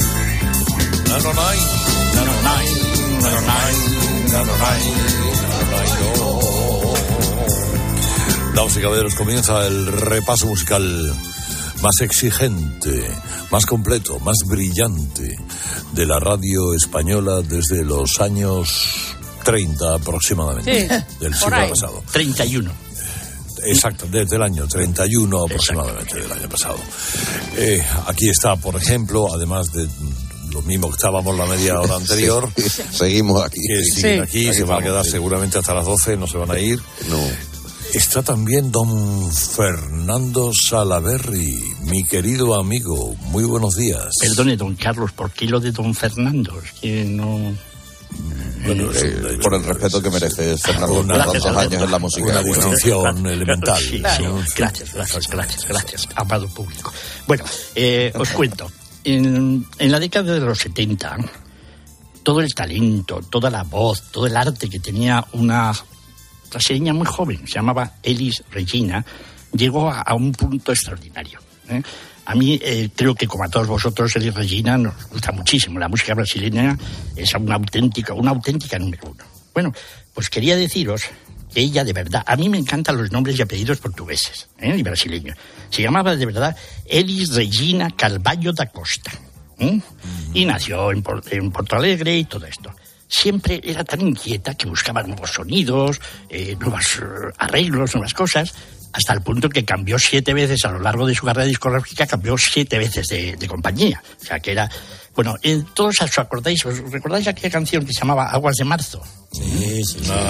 Damas y caballeros, comienza el repaso musical más exigente, más completo, más brillante de la radio española desde los años 30 aproximadamente, del siglo pasado.
31.
Exacto, desde el año 31 aproximadamente del año pasado. Aquí está, por ejemplo, además de lo mismo que estábamos la media hora anterior.
Seguimos aquí.
Que siguen aquí, se van a quedar seguramente hasta las 12, no se van a ir.
No.
Está también don Fernando Salaverry, mi querido amigo. Muy buenos días.
Perdone, don Carlos, ¿por qué lo de don Fernando? Es que no...
Bueno, por el respeto que merece Fernando por tantos años en la música.
Una distinción elemental.
Sí, sí. Gracias, amado público. Bueno, os cuento. En la década de los 70, todo el talento, toda la voz, todo el arte que tenía una brasileña muy joven, se llamaba Elis Regina, llegó a un punto extraordinario. A mí creo que, como a todos vosotros, Elis Regina nos gusta muchísimo. La música brasileña es una auténtica número uno. Bueno, pues quería deciros que ella, de verdad, a mí me encantan los nombres y apellidos portugueses y brasileños. Se llamaba, de verdad, Elis Regina Carvalho da Costa. Y nació en Porto Alegre y todo esto. Siempre era tan inquieta que buscaba nuevos sonidos, nuevos arreglos, nuevas cosas, hasta el punto que cambió 7 veces a lo largo de su carrera discográfica, cambió 7 veces de compañía. O sea, que era... Bueno, todos os acordáis, ¿os recordáis aquella canción que se llamaba Aguas de Marzo?
Sí.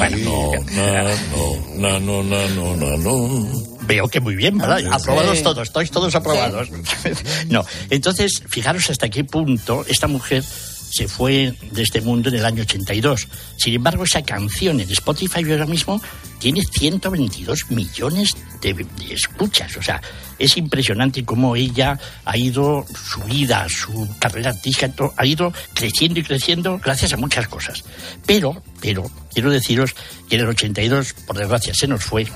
No.
Veo que muy bien, ¿verdad? Aprobados todos, estáis todos aprobados. No, entonces, fijaros hasta qué punto esta mujer se fue de este mundo en el año 82. Sin embargo, esa canción en Spotify ahora mismo
tiene 122 millones de escuchas. O sea, es impresionante cómo ella ha ido, su vida, su carrera artística, ha ido creciendo y creciendo gracias a muchas cosas. Pero, quiero deciros que en el 82, por desgracia, se nos fue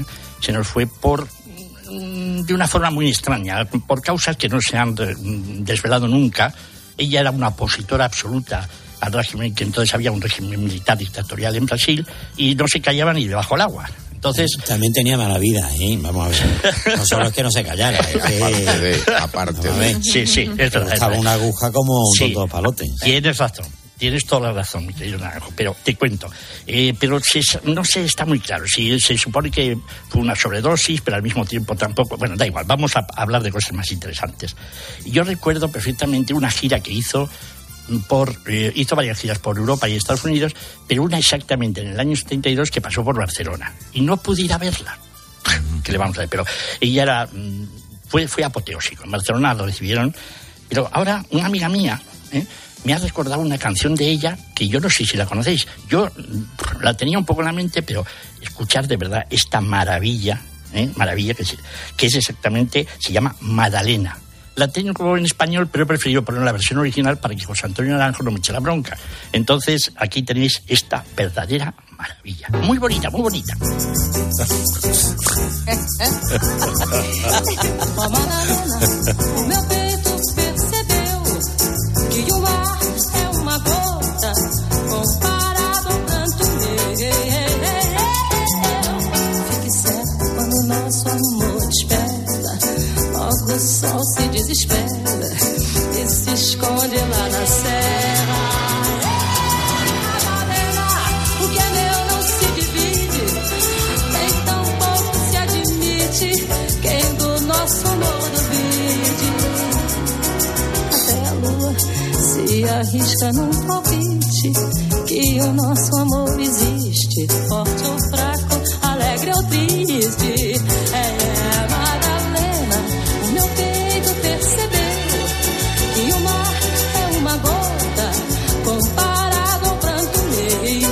de una forma muy extraña, por causas que no se han desvelado nunca. Ella era una opositora absoluta al régimen, que entonces había un régimen militar dictatorial en Brasil, y no se callaba ni debajo del agua. Entonces,
también tenía mala vida, vamos a ver. No solo es que no se callara,
aparte de.
Sí, es verdad.
Estaba una aguja como un tonto de palote.
Tienes razón. Tienes toda la razón, mi querido Naranjo, pero te cuento. Pero no sé, está muy claro. Si se supone que fue una sobredosis, pero al mismo tiempo tampoco. Bueno, da igual, vamos a hablar de cosas más interesantes. Yo recuerdo perfectamente una gira que hizo varias giras por Europa y Estados Unidos, pero una exactamente en el año 72 que pasó por Barcelona. Y no pude ir a verla. ¿Qué le vamos a ver? Pero ella fue apoteósico. En Barcelona lo recibieron. Pero ahora una amiga mía me ha recordado una canción de ella que yo no sé si la conocéis. Yo la tenía un poco en la mente, pero escuchar de verdad esta maravilla que es exactamente, se llama Madalena. La tengo en español, pero he preferido poner la versión original para que José Antonio Naranjo no me eche la bronca. Entonces, aquí tenéis esta verdadera maravilla. Muy bonita, muy bonita.
O sol se desespera e se esconde lá na serra. Madalena, o que é meu não se divide, nem tão pouco se admite quem do nosso amor duvide. Até a lua se arrisca num palpite que o nosso amor existe, forte ou fraco, alegre ou triste. Meu peito percebeu que o mar é uma gota comparado ao pranto meu.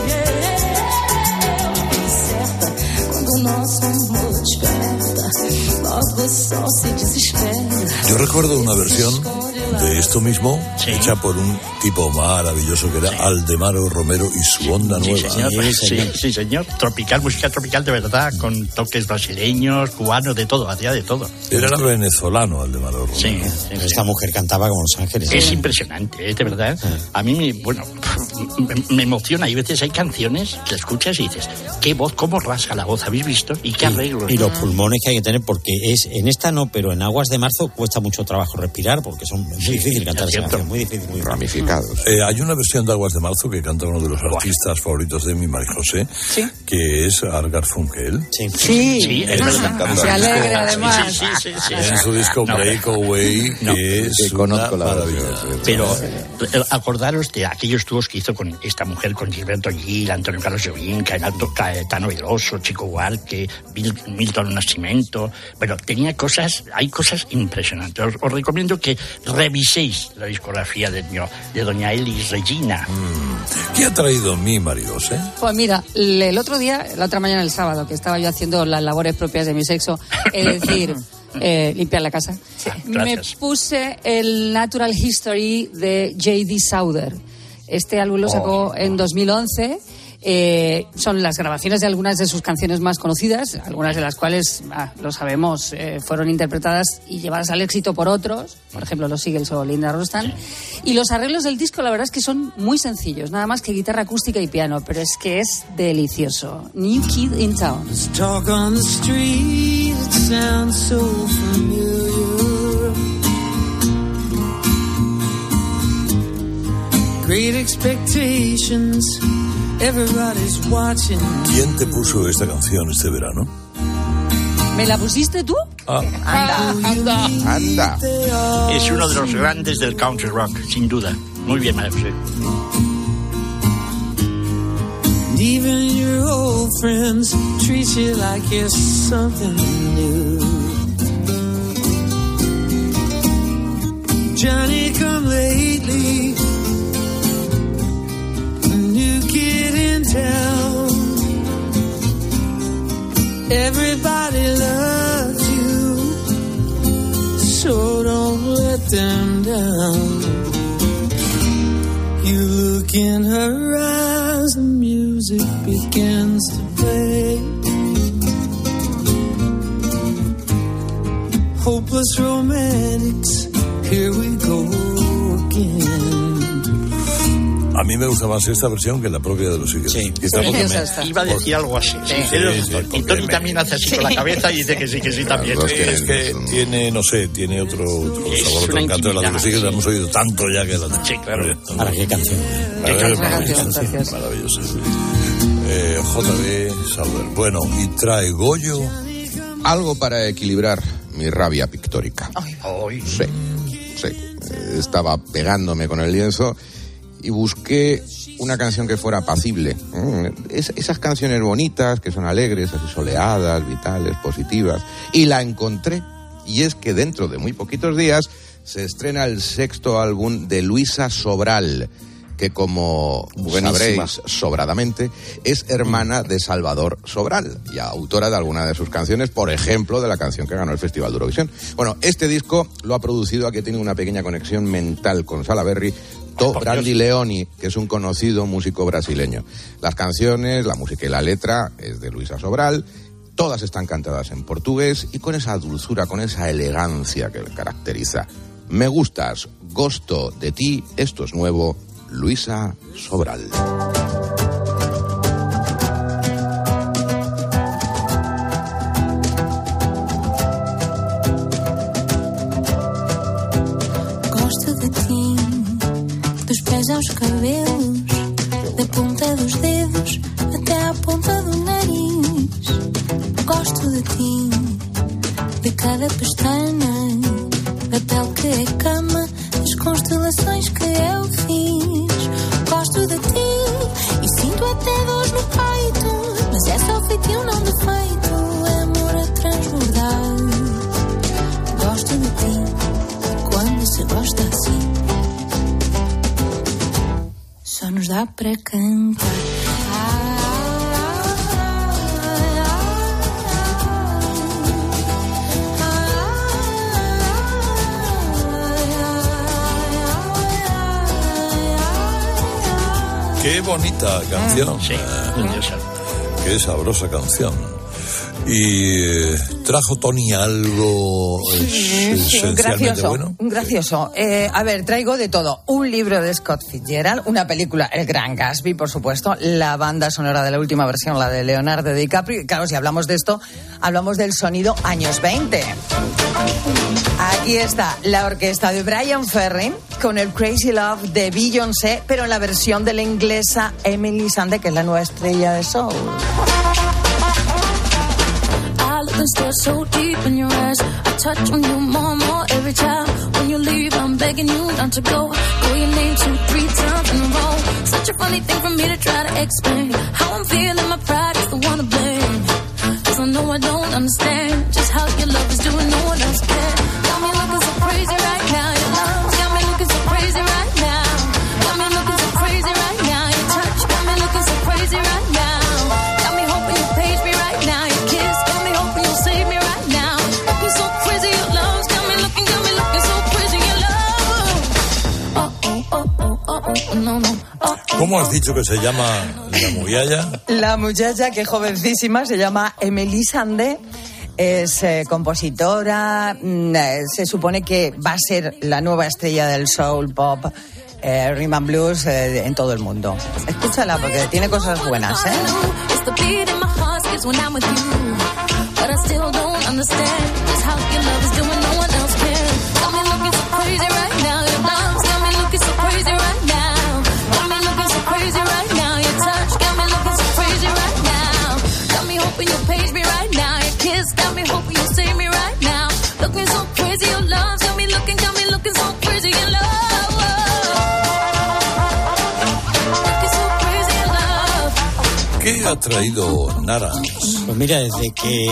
E certa, quando o nosso amor desperta, logo o sol se desespera.
Yo recuerdo una versión de esto mismo, hecha por un tipo maravilloso que era Aldemaro Romero y su onda nueva.
Sí, señor. Tropical, música tropical de verdad, con toques brasileños, cubanos, de todo, hacía de todo.
Era venezolano Aldemaro Romero.
Sí.
Esta mujer cantaba como Los Ángeles.
Es impresionante, de verdad. A mí, me emociona. Hay veces, hay canciones que escuchas y dices, qué voz, cómo rasga la voz, ¿habéis visto? Y qué arreglo.
Y los pulmones que hay que tener, porque en esta no, pero en Aguas de Marzo cuesta mucho trabajo respirar, porque son muy difícil cantar esa canción, muy difícil, muy
ramificados.
Hay una versión de Aguas de Marzo que canta uno de los artistas favoritos de mi María José, que es Argar Funkel.
Sí,
es verdad.
Se alegra además.
Sí.
En su disco Breakaway, que es una maravilla.
Pero acordaros de aquellos dúos que hizo con esta mujer, con Gilberto Gil, Antonio Carlos Jobim, Caetano Veloso, Chico Buarque, Milton Nascimento. Bueno, hay cosas impresionantes. Os recomiendo que reviséis la discografía de doña Elis Regina.
¿Qué ha traído mi María José?
Pues mira, el otro día, la otra mañana, el sábado, que estaba yo haciendo las labores propias de mi sexo, es decir, limpiar la casa, me puse el Natural History de J.D. Souther. Este álbum lo sacó en 2011. Son las grabaciones de algunas de sus canciones más conocidas, algunas de las cuales, lo sabemos, fueron interpretadas y llevadas al éxito por otros, por ejemplo los Eagles o Linda Ronstadt. Y los arreglos del disco, la verdad es que son muy sencillos, nada más que guitarra acústica y piano, pero es que es delicioso. New Kid in Town.
Talk on the street, it sounds so familiar. Great expectations. Everybody's watching.
¿Quién te puso esta canción este verano?
¿Me la pusiste tú?
Anda. Es uno de los grandes del country rock, sin duda. Muy bien, María José.
Even your old friends treat you like you're something new. Johnny come lately, a new kid in town. Everybody loves you, so don't let them down. You look in her eyes, the music begins to play. Hopeless romantics, here we go again.
A mí me gusta más esta versión que la propia de los Eagles.
Sí, iba a decir algo así. Sí, y Tony también hace así con la cabeza y dice que sí también.
Es que tiene, no sé, tiene otro sabor, otro encanto de la de los Eagles. La hemos oído tanto ya que la...
Sí, claro.
Ahora, ¿qué canción?
Maravilloso. J.B. Sauder. Bueno, y trae Goyo...
Algo para equilibrar mi rabia pictórica. Sí. Estaba pegándome con el lienzo y busqué una canción que fuera apacible. Esas canciones bonitas, que son alegres, así soleadas, vitales, positivas. Y la encontré. Y es que dentro de muy poquitos días se estrena el 6º álbum de Luisa Sobral, que como sabréis sobradamente, es hermana de Salvador Sobral y autora de alguna de sus canciones, por ejemplo, de la canción que ganó el Festival de Eurovisión. Bueno, este disco lo ha producido, aquí he tenido una pequeña conexión mental con Salaberry, Brandi Leoni, que es un conocido músico brasileño. Las canciones, la música y la letra es de Luisa Sobral, todas están cantadas en portugués y con esa dulzura, con esa elegancia que le caracteriza. Me gustas, gosto de ti, esto es nuevo, Luisa Sobral.
Gosto de ti, dos pés aos cabelos, da ponta dos dedos até à ponta do nariz. Gosto de ti, de cada pestana, da pele que é cama, das constelações que eu fiz. Gosto de ti e sinto até dor no peito, mas é só feitio, não defeito, é amor a transbordar. Gosto de ti quando se gosta assim, só nos dá para cantar.
Qué bonita canción.
Sí,
qué sabrosa canción. Y trajo Tony algo esencialmente bueno.
Gracioso. A ver, traigo de todo. Un libro de Scott Fitzgerald, una película, El Gran Gatsby, por supuesto, la banda sonora de la última versión, la de Leonardo DiCaprio. Claro, si hablamos de esto, hablamos del sonido años 20. Aquí está la orquesta de Brian Ferry con el Crazy Love de Beyoncé, pero en la versión de la inglesa Emily Sandé, que es la nueva estrella de soul.
I look and stare so deep in your eyes. I touch on you more and more every time. When you leave, I'm begging you not to go. Call your name 2-3 times in a row. Such a funny thing for me to try to explain. How I'm feeling, my pride is the one to blame. 'Cause I know I don't understand just how your love is doing, no one else can. Got me looking so crazy right now. Your love's got me looking so crazy right now. Got me looking so crazy right now. Your touch got me looking so crazy right now. Got me hoping you'll page me right now. Your kiss got me hoping you'll save me right now. Looking so crazy, your love's got me looking so crazy, your love. No.
¿Cómo has dicho que se llama la muchacha?
La muchacha, que jovencísima, se llama Emily Sandé. Es compositora, se supone que va a ser la nueva estrella del soul, pop, rhythm and blues en todo el mundo. Escúchala porque tiene cosas buenas, ¿eh?
¿Qué ha traído Nara?
Pues mira, desde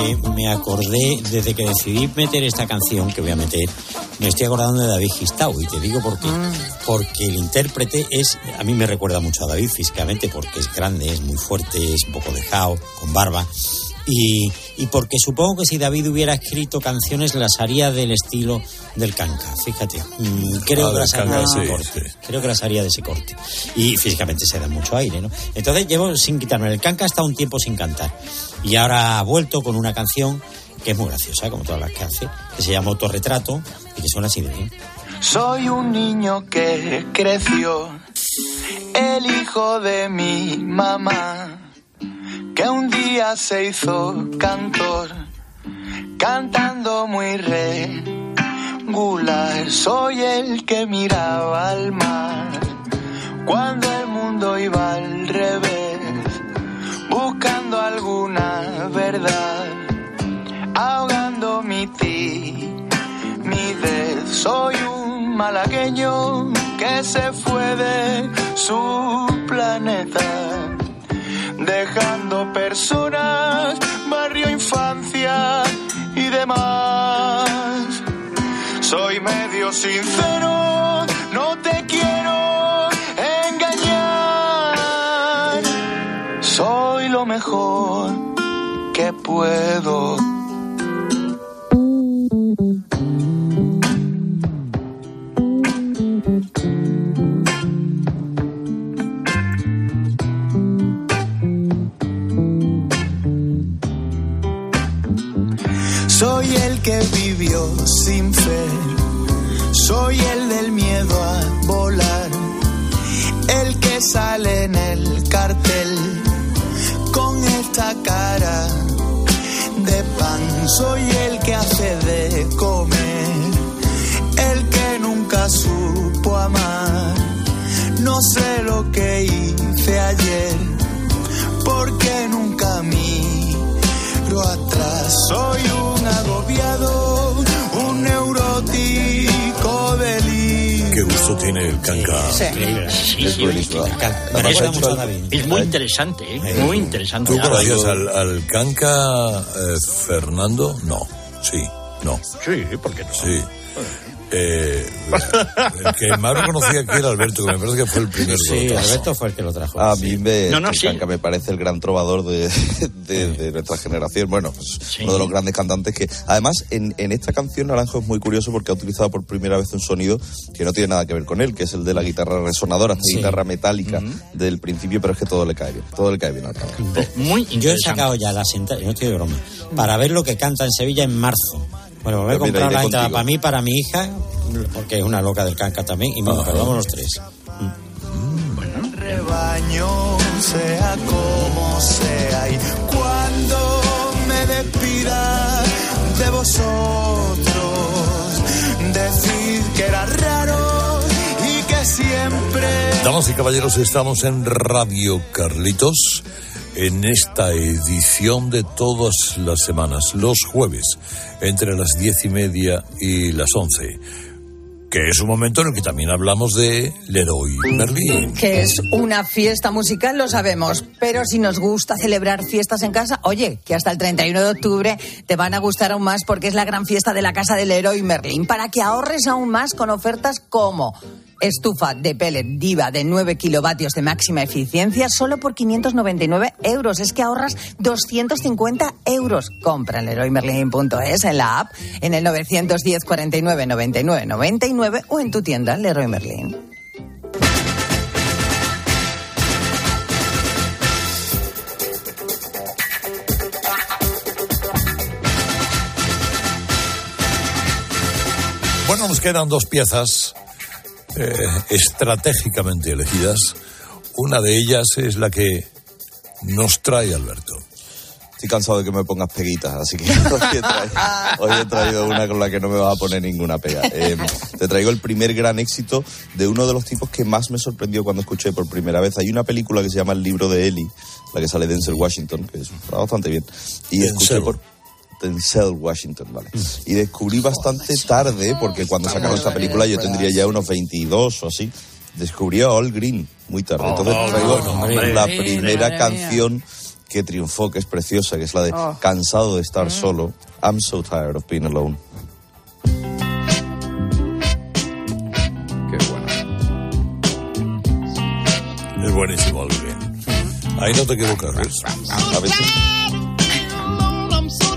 que decidí meter esta canción que voy a meter, me estoy acordando de David Gistau, y te digo por qué. Porque el intérprete a mí me recuerda mucho a David físicamente, porque es grande, es muy fuerte, es un poco dejado, con barba. Y y porque supongo que si David hubiera escrito canciones las haría del estilo del Kanka, fíjate. Creo que las haría de ese corte. Creo que las haría de ese corte. Y físicamente se da mucho aire, ¿no? Entonces llevo sin quitarme. El Kanka está un tiempo sin cantar. Y ahora ha vuelto con una canción que es muy graciosa, como todas las que hace, que se llama Autorretrato y que suena así de bien.
Soy un niño que creció, el hijo de mi mamá, que un día se hizo cantor, cantando muy regular. Soy el que miraba al mar cuando el mundo iba al revés, buscando alguna verdad, ahogando mi timidez. Soy un malagueño que se fue de su planeta, dejando personas, barrio, infancia y demás. Soy medio sincero, no te quiero engañar. Soy lo mejor que puedo. Soy el que vivió sin fe, soy el del miedo a volar, el que sale en el cartel con esta cara de pan. Soy el que hace de comer, el que nunca supo amar. No sé lo que hice ayer, porque nunca miro atrás. Soy un agobiado, un neurótico delito.
Qué gusto tiene el Kanka.
Sí, es buenísimo. Es muy interesante, muy interesante.
¿Tú conocías al Kanka, Fernando? No. Sí, no.
Sí, ¿por qué no?
Sí. El que más lo conocía aquí era Alberto, que me parece que fue el primero.
Sí, Alberto fue el que lo trajo.
A mí Kanka me parece el gran trovador de nuestra generación. Bueno, pues uno de los grandes cantantes que... Además, en esta canción Naranjo es muy curioso porque ha utilizado por primera vez un sonido que no tiene nada que ver con él, que es el de la guitarra resonadora, esta guitarra metálica del principio, pero es que todo le cae bien. Todo le cae bien al Kanka.
Muy interesante. Yo he sacado ya las entradas, no estoy de broma, para ver lo que canta en Sevilla en marzo. Bueno, me voy a comprar la entrada para mí, para mi hija, porque es una loca del Kanka también, y nos vamos los tres.
Bueno. Rebaño, sea como sea, y cuando me despida de vosotros, decid que era raro y que siempre...
Damas y caballeros, estamos en Radio Carlitos, en esta edición de todas las semanas, los jueves, entre las 10:30 y las 11, que es un momento en el que también hablamos de Leroy Merlin.
Que es una fiesta musical, lo sabemos, pero si nos gusta celebrar fiestas en casa, oye, que hasta el 31 de octubre te van a gustar aún más porque es la gran fiesta de la casa de Leroy Merlin, para que ahorres aún más con ofertas como... Estufa de pellet Diva de 9 kilovatios de máxima eficiencia solo por 599 euros. Es que ahorras 250 euros. Compra en leroymerlin.es, en la app, en el 910 49 99 99 o en tu tienda Leroy Merlin.
Bueno, nos quedan dos piezas estratégicamente elegidas. Una de ellas es la que nos trae Alberto.
Estoy cansado de que me pongas peguitas, así que hoy he traído una con la que no me vas a poner ninguna pega. Te traigo el primer gran éxito de uno de los tipos que más me sorprendió cuando escuché por primera vez. Hay una película que se llama El libro de Eli, la que sale Denzel Washington, que está bastante bien. Y escuché por... Denzel Washington, vale. Y descubrí bastante tarde, porque cuando sacaron esta película yo tendría ya unos 22 o así, descubrí a All Green muy tarde. Entonces traigo la primera canción que triunfó, que es preciosa, que es la de Cansado de estar solo, I'm so tired of being alone. Qué
bueno. Es buenísimo All Green. Ahí no te equivocas, ¿ves?
A veces...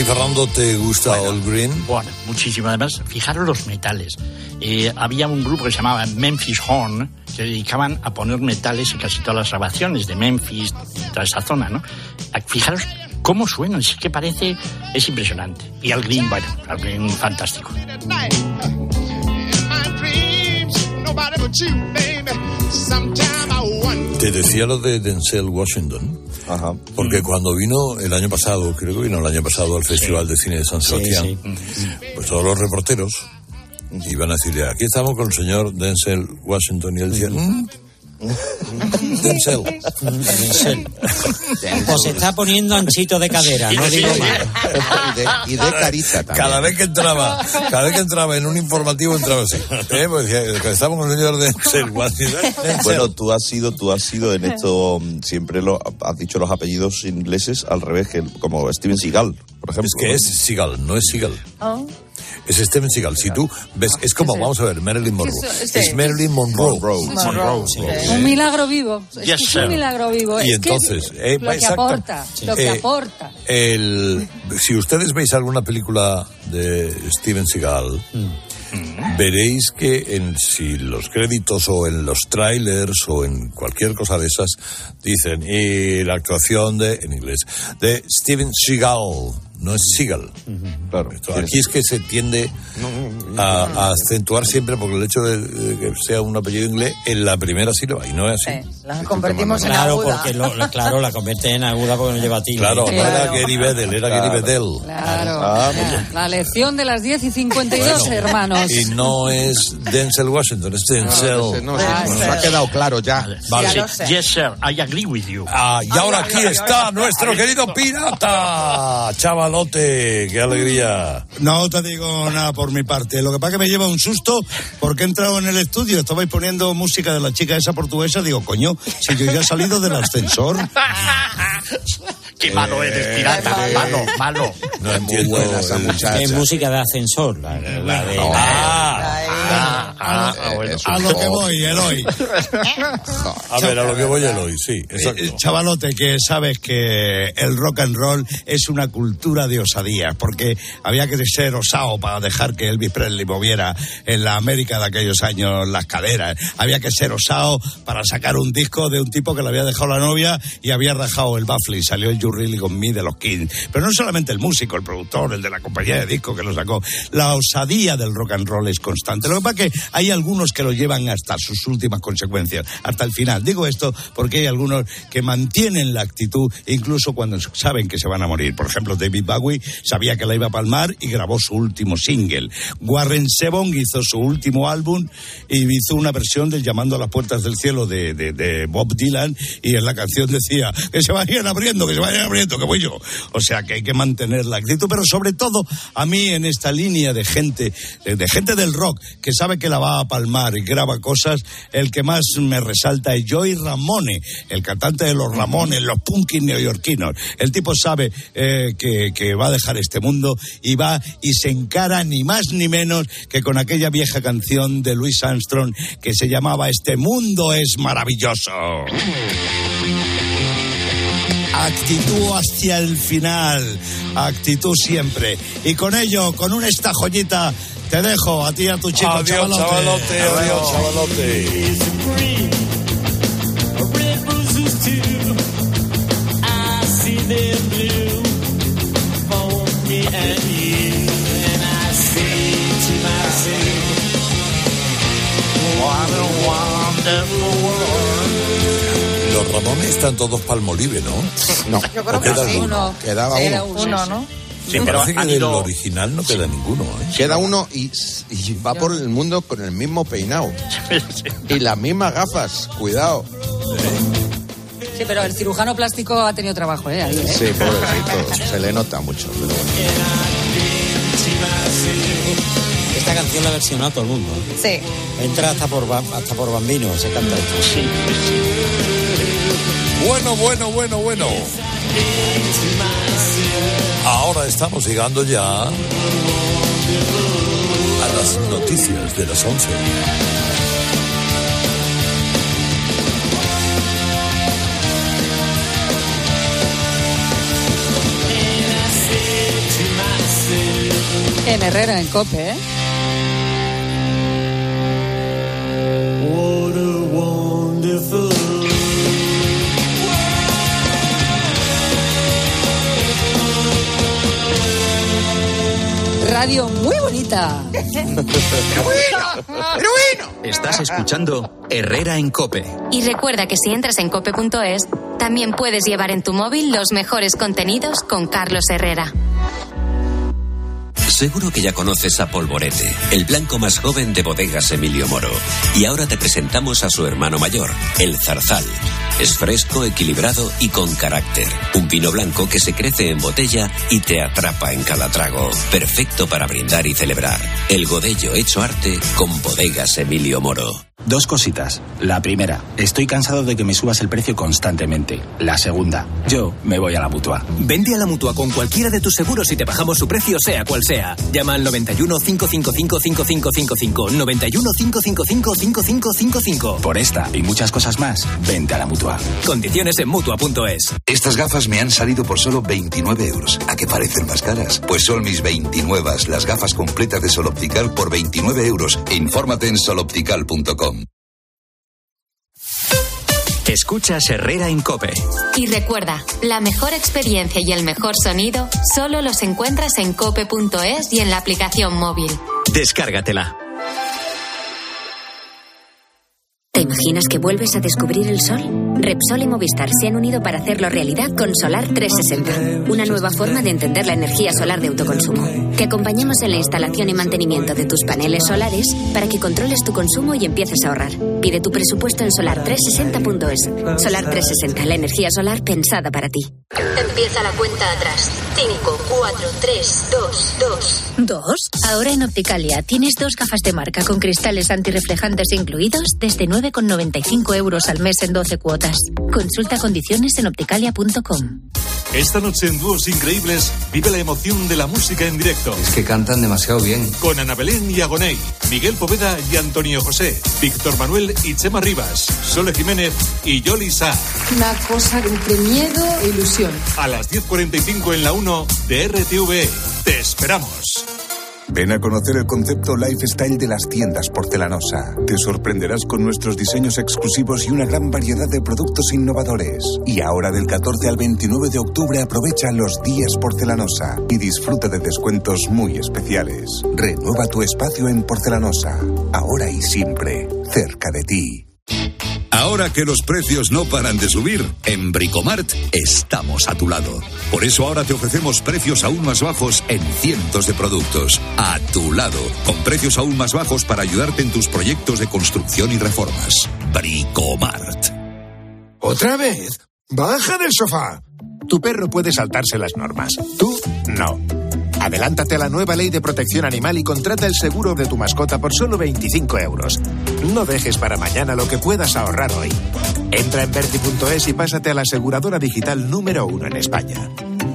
Fernando, ¿te gusta All Green?
Bueno, muchísimo. Además, fijaros los metales. Había un grupo que se llamaba Memphis Horn, que se dedicaban a poner metales en casi todas las grabaciones de Memphis, toda esa zona, ¿no? Fijaros cómo suenan, es que parece, es impresionante. Y Al Green, bueno, Al Green fantástico.
Te decía lo de Denzel Washington.
Ajá.
Porque cuando vino el año pasado, creo que vino el año pasado al Festival de Cine de San Sebastián, pues todos los reporteros iban a decirle, aquí estamos con el señor Denzel Washington, y él decía, Denzel.
Pues se está poniendo anchito de cadera, no digo más.
Y de carita también.
Cada vez que entraba en un informativo entraba así. Pues decía, estamos con el señor Denzel Washington.
Bueno, tú has sido en esto, siempre has dicho los apellidos ingleses al revés, que como Steven Seagal, por ejemplo.
Es que es Seagal, no es Seagal. Es Steven Seagal. Si tú ves, es como, vamos a ver, Marilyn Monroe. Es Marilyn Monroe.
Un milagro vivo. Es un milagro vivo.
Y
es
entonces,
que lo que aporta.
Si ustedes veis alguna película de Steven Seagal, veréis que si los créditos o en los trailers o en cualquier cosa de esas dicen, y la actuación en inglés, de Steven Seagal. No es Seagal. Claro. Aquí es que se tiende a acentuar siempre, porque el hecho de que sea un apellido inglés en la primera sílaba, y no es así.
Sí, la convertimos en aguda.
Claro, la convierte en aguda porque no lleva tilde.
Claro, no era Gary Bedell, era Gary Bedell.
Claro. La lección de las 10:52, hermanos.
Y no es Denzel Washington, es Denzel.
Nos ha quedado claro ya.
Vale. Yes, sir, I agree with you.
Y ahora aquí está nuestro querido pirata, chaval. ¡Qué alegría!
No te digo nada por mi parte. Lo que pasa es que me lleva un susto porque he entrado en el estudio. Estabais poniendo música de la chica esa portuguesa. Digo, coño, si yo ya he salido del ascensor.
Qué malo eres, pirata. Malo.
No entiendo. Muy buena esa muchacha.
Es música de ascensor. La de...
A lo que voy, Eloy.
A ver, a lo que voy, Eloy, sí.
Chavalote, que sabes que el rock and roll es una cultura de osadías, porque había que ser osado para dejar que Elvis Presley moviera en la América de aquellos años las caderas. Había que ser osado para sacar un disco de un tipo que le había dejado la novia y había rajado el baffle y salió el You Really Got Me de los Kings. Pero no solamente el músico, el productor, el de la compañía de disco que lo sacó. La osadía del rock and roll es constante. Lo que pasa es que hay algunos que lo llevan hasta sus últimas consecuencias, hasta el final. Digo esto porque hay algunos que mantienen la actitud incluso cuando saben que se van a morir. Por ejemplo, David Bowie sabía que la iba a palmar y grabó su último single. Warren Zevon hizo su último álbum y hizo una versión del Llamando a las Puertas del Cielo de Bob Dylan, y en la canción decía que se vayan abriendo, que voy yo. O sea que hay que mantener la actitud, pero sobre todo a mí en esta línea de gente del rock que sabe que la va a palmar y graba cosas, el que más me resalta es Joey Ramone, el cantante de los Ramones, los punkis neoyorquinos. El tipo sabe que va a dejar este mundo y va y se encara ni más ni menos que con aquella vieja canción de Louis Armstrong que se llamaba Este mundo es maravilloso. Actitud hacia el final, actitud siempre. Y con ello, con esta joyita, te dejo a ti y a tu chico.
Adiós, chavalote. Adiós, chavalote. Los Ramones están todos Palmolive, ¿no?
No.
Yo creo que sí.
Quedaba uno,
¿no?
Sí, pero parece que del original no queda ninguno, ¿eh?
Queda uno y va por el mundo con el mismo peinado. Y las mismas gafas, cuidado.
Sí, pero el cirujano plástico ha tenido trabajo, ¿eh? Ahí, ¿eh?
Sí, pobrecito, se le nota mucho, pero bueno.
Esta canción la ha versionado todo el mundo, ¿eh?
Sí.
Entra hasta por Bambino, se canta esto.
Sí.
Bueno. Ahora estamos llegando ya a las noticias de las 11.
En Herrera, en COPE, ¿eh?
What a wonderful
Radio muy bonita.
Estás escuchando Herrera en COPE.
Y recuerda que si entras en cope.es, también puedes llevar en tu móvil los mejores contenidos con Carlos Herrera.
Seguro que ya conoces a Polvorete, el blanco más joven de Bodegas Emilio Moro. Y ahora te presentamos a su hermano mayor, el Zarzal. Es fresco, equilibrado y con carácter. Un vino blanco que se crece en botella y te atrapa en cada trago. Perfecto para brindar y celebrar. El Godello hecho arte con Bodegas Emilio Moro.
Dos cositas. La primera, estoy cansado de que me subas el precio constantemente. La segunda, yo me voy a la Mutua.
Vente a la Mutua con cualquiera de tus seguros y te bajamos su precio sea cual sea. Llama al 91 555 5555. 91 555 5555.
Por esta y muchas cosas más, vente a la Mutua.
Condiciones en Mutua.es.
Estas gafas me han salido por solo 29 euros. ¿A qué parecen más caras? Pues son mis 29, las gafas completas de Sol Optical por 29 euros. Infórmate en soloptical.com.
Escuchas Herrera en COPE.
Y recuerda, la mejor experiencia y el mejor sonido solo los encuentras en cope.es y en la aplicación móvil.
Descárgatela.
¿Te imaginas que vuelves a descubrir el sol? Repsol y Movistar se han unido para hacerlo realidad con Solar 360, una nueva forma de entender la energía solar de autoconsumo. Te acompañamos en la instalación y mantenimiento de tus paneles solares para que controles tu consumo y empieces a ahorrar. Pide tu presupuesto en solar360.es. Solar 360, la energía solar pensada para ti.
Empieza la cuenta atrás. 5, 4, 3, 2, 2.
¿2? Ahora en Opticalia tienes 2 gafas de marca con cristales antirreflejantes incluidos desde 9,95 euros al mes en 12 cuotas. Consulta condiciones en opticalia.com.
Esta noche en Dúos Increíbles vive la emoción de la música en directo.
Es que cantan demasiado bien.
Con Ana Belén y Agoney, Miguel Poveda y Antonio José, Víctor Manuel y Chema Rivas, Sole Jiménez y Yoli Sá.
Una cosa entre miedo e ilusión.
A las 10:45 en la 1 de RTVE. Te esperamos.
Ven a conocer el concepto lifestyle de las tiendas Porcelanosa. Te sorprenderás con nuestros diseños exclusivos y una gran variedad de productos innovadores. Y ahora del 14 al 29 de octubre aprovecha los días Porcelanosa y disfruta de descuentos muy especiales. Renueva tu espacio en Porcelanosa, ahora y siempre, cerca de ti.
Ahora que los precios no paran de subir, en Bricomart estamos a tu lado. Por eso ahora te ofrecemos precios aún más bajos en cientos de productos. A tu lado, con precios aún más bajos para ayudarte en tus proyectos de construcción y reformas. Bricomart.
¿Otra vez? ¡Baja del sofá! Tu perro puede saltarse las normas. Tú, no. Adelántate a la nueva ley de protección animal y contrata el seguro de tu mascota por solo 25 euros. No dejes para mañana lo que puedas ahorrar hoy. Entra en Verti.es y pásate a la aseguradora digital número 1 en España.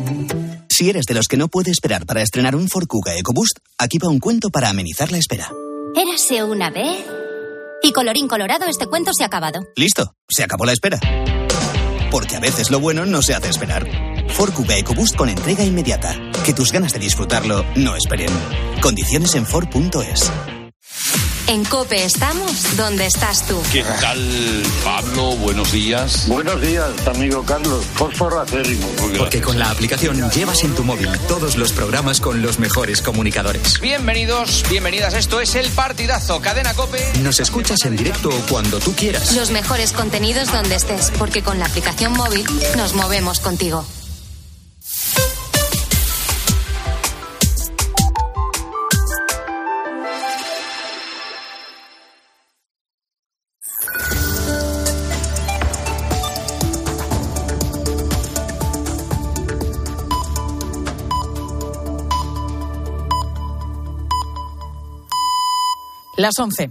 Si eres de los que no puede esperar para estrenar un Ford Kuga EcoBoost, aquí va un cuento para amenizar la espera.
Érase una vez... Y colorín colorado, este cuento se ha acabado.
Listo, se acabó la espera. Porque a veces lo bueno no se hace esperar. Ford Kuga EcoBoost con entrega inmediata. Que tus ganas de disfrutarlo no esperen. Condiciones en Ford.es.
En COPE estamos donde estás tú.
¿Qué tal, Pablo? Buenos días.
Buenos días, amigo Carlos. Fósforo acérrimo.
Porque con la aplicación llevas en tu móvil todos los programas con los mejores comunicadores.
Bienvenidos, bienvenidas. Esto es El Partidazo, Cadena COPE.
Nos escuchas en directo cuando tú quieras.
Los mejores contenidos donde estés, porque con la aplicación móvil nos movemos contigo.
Las 11.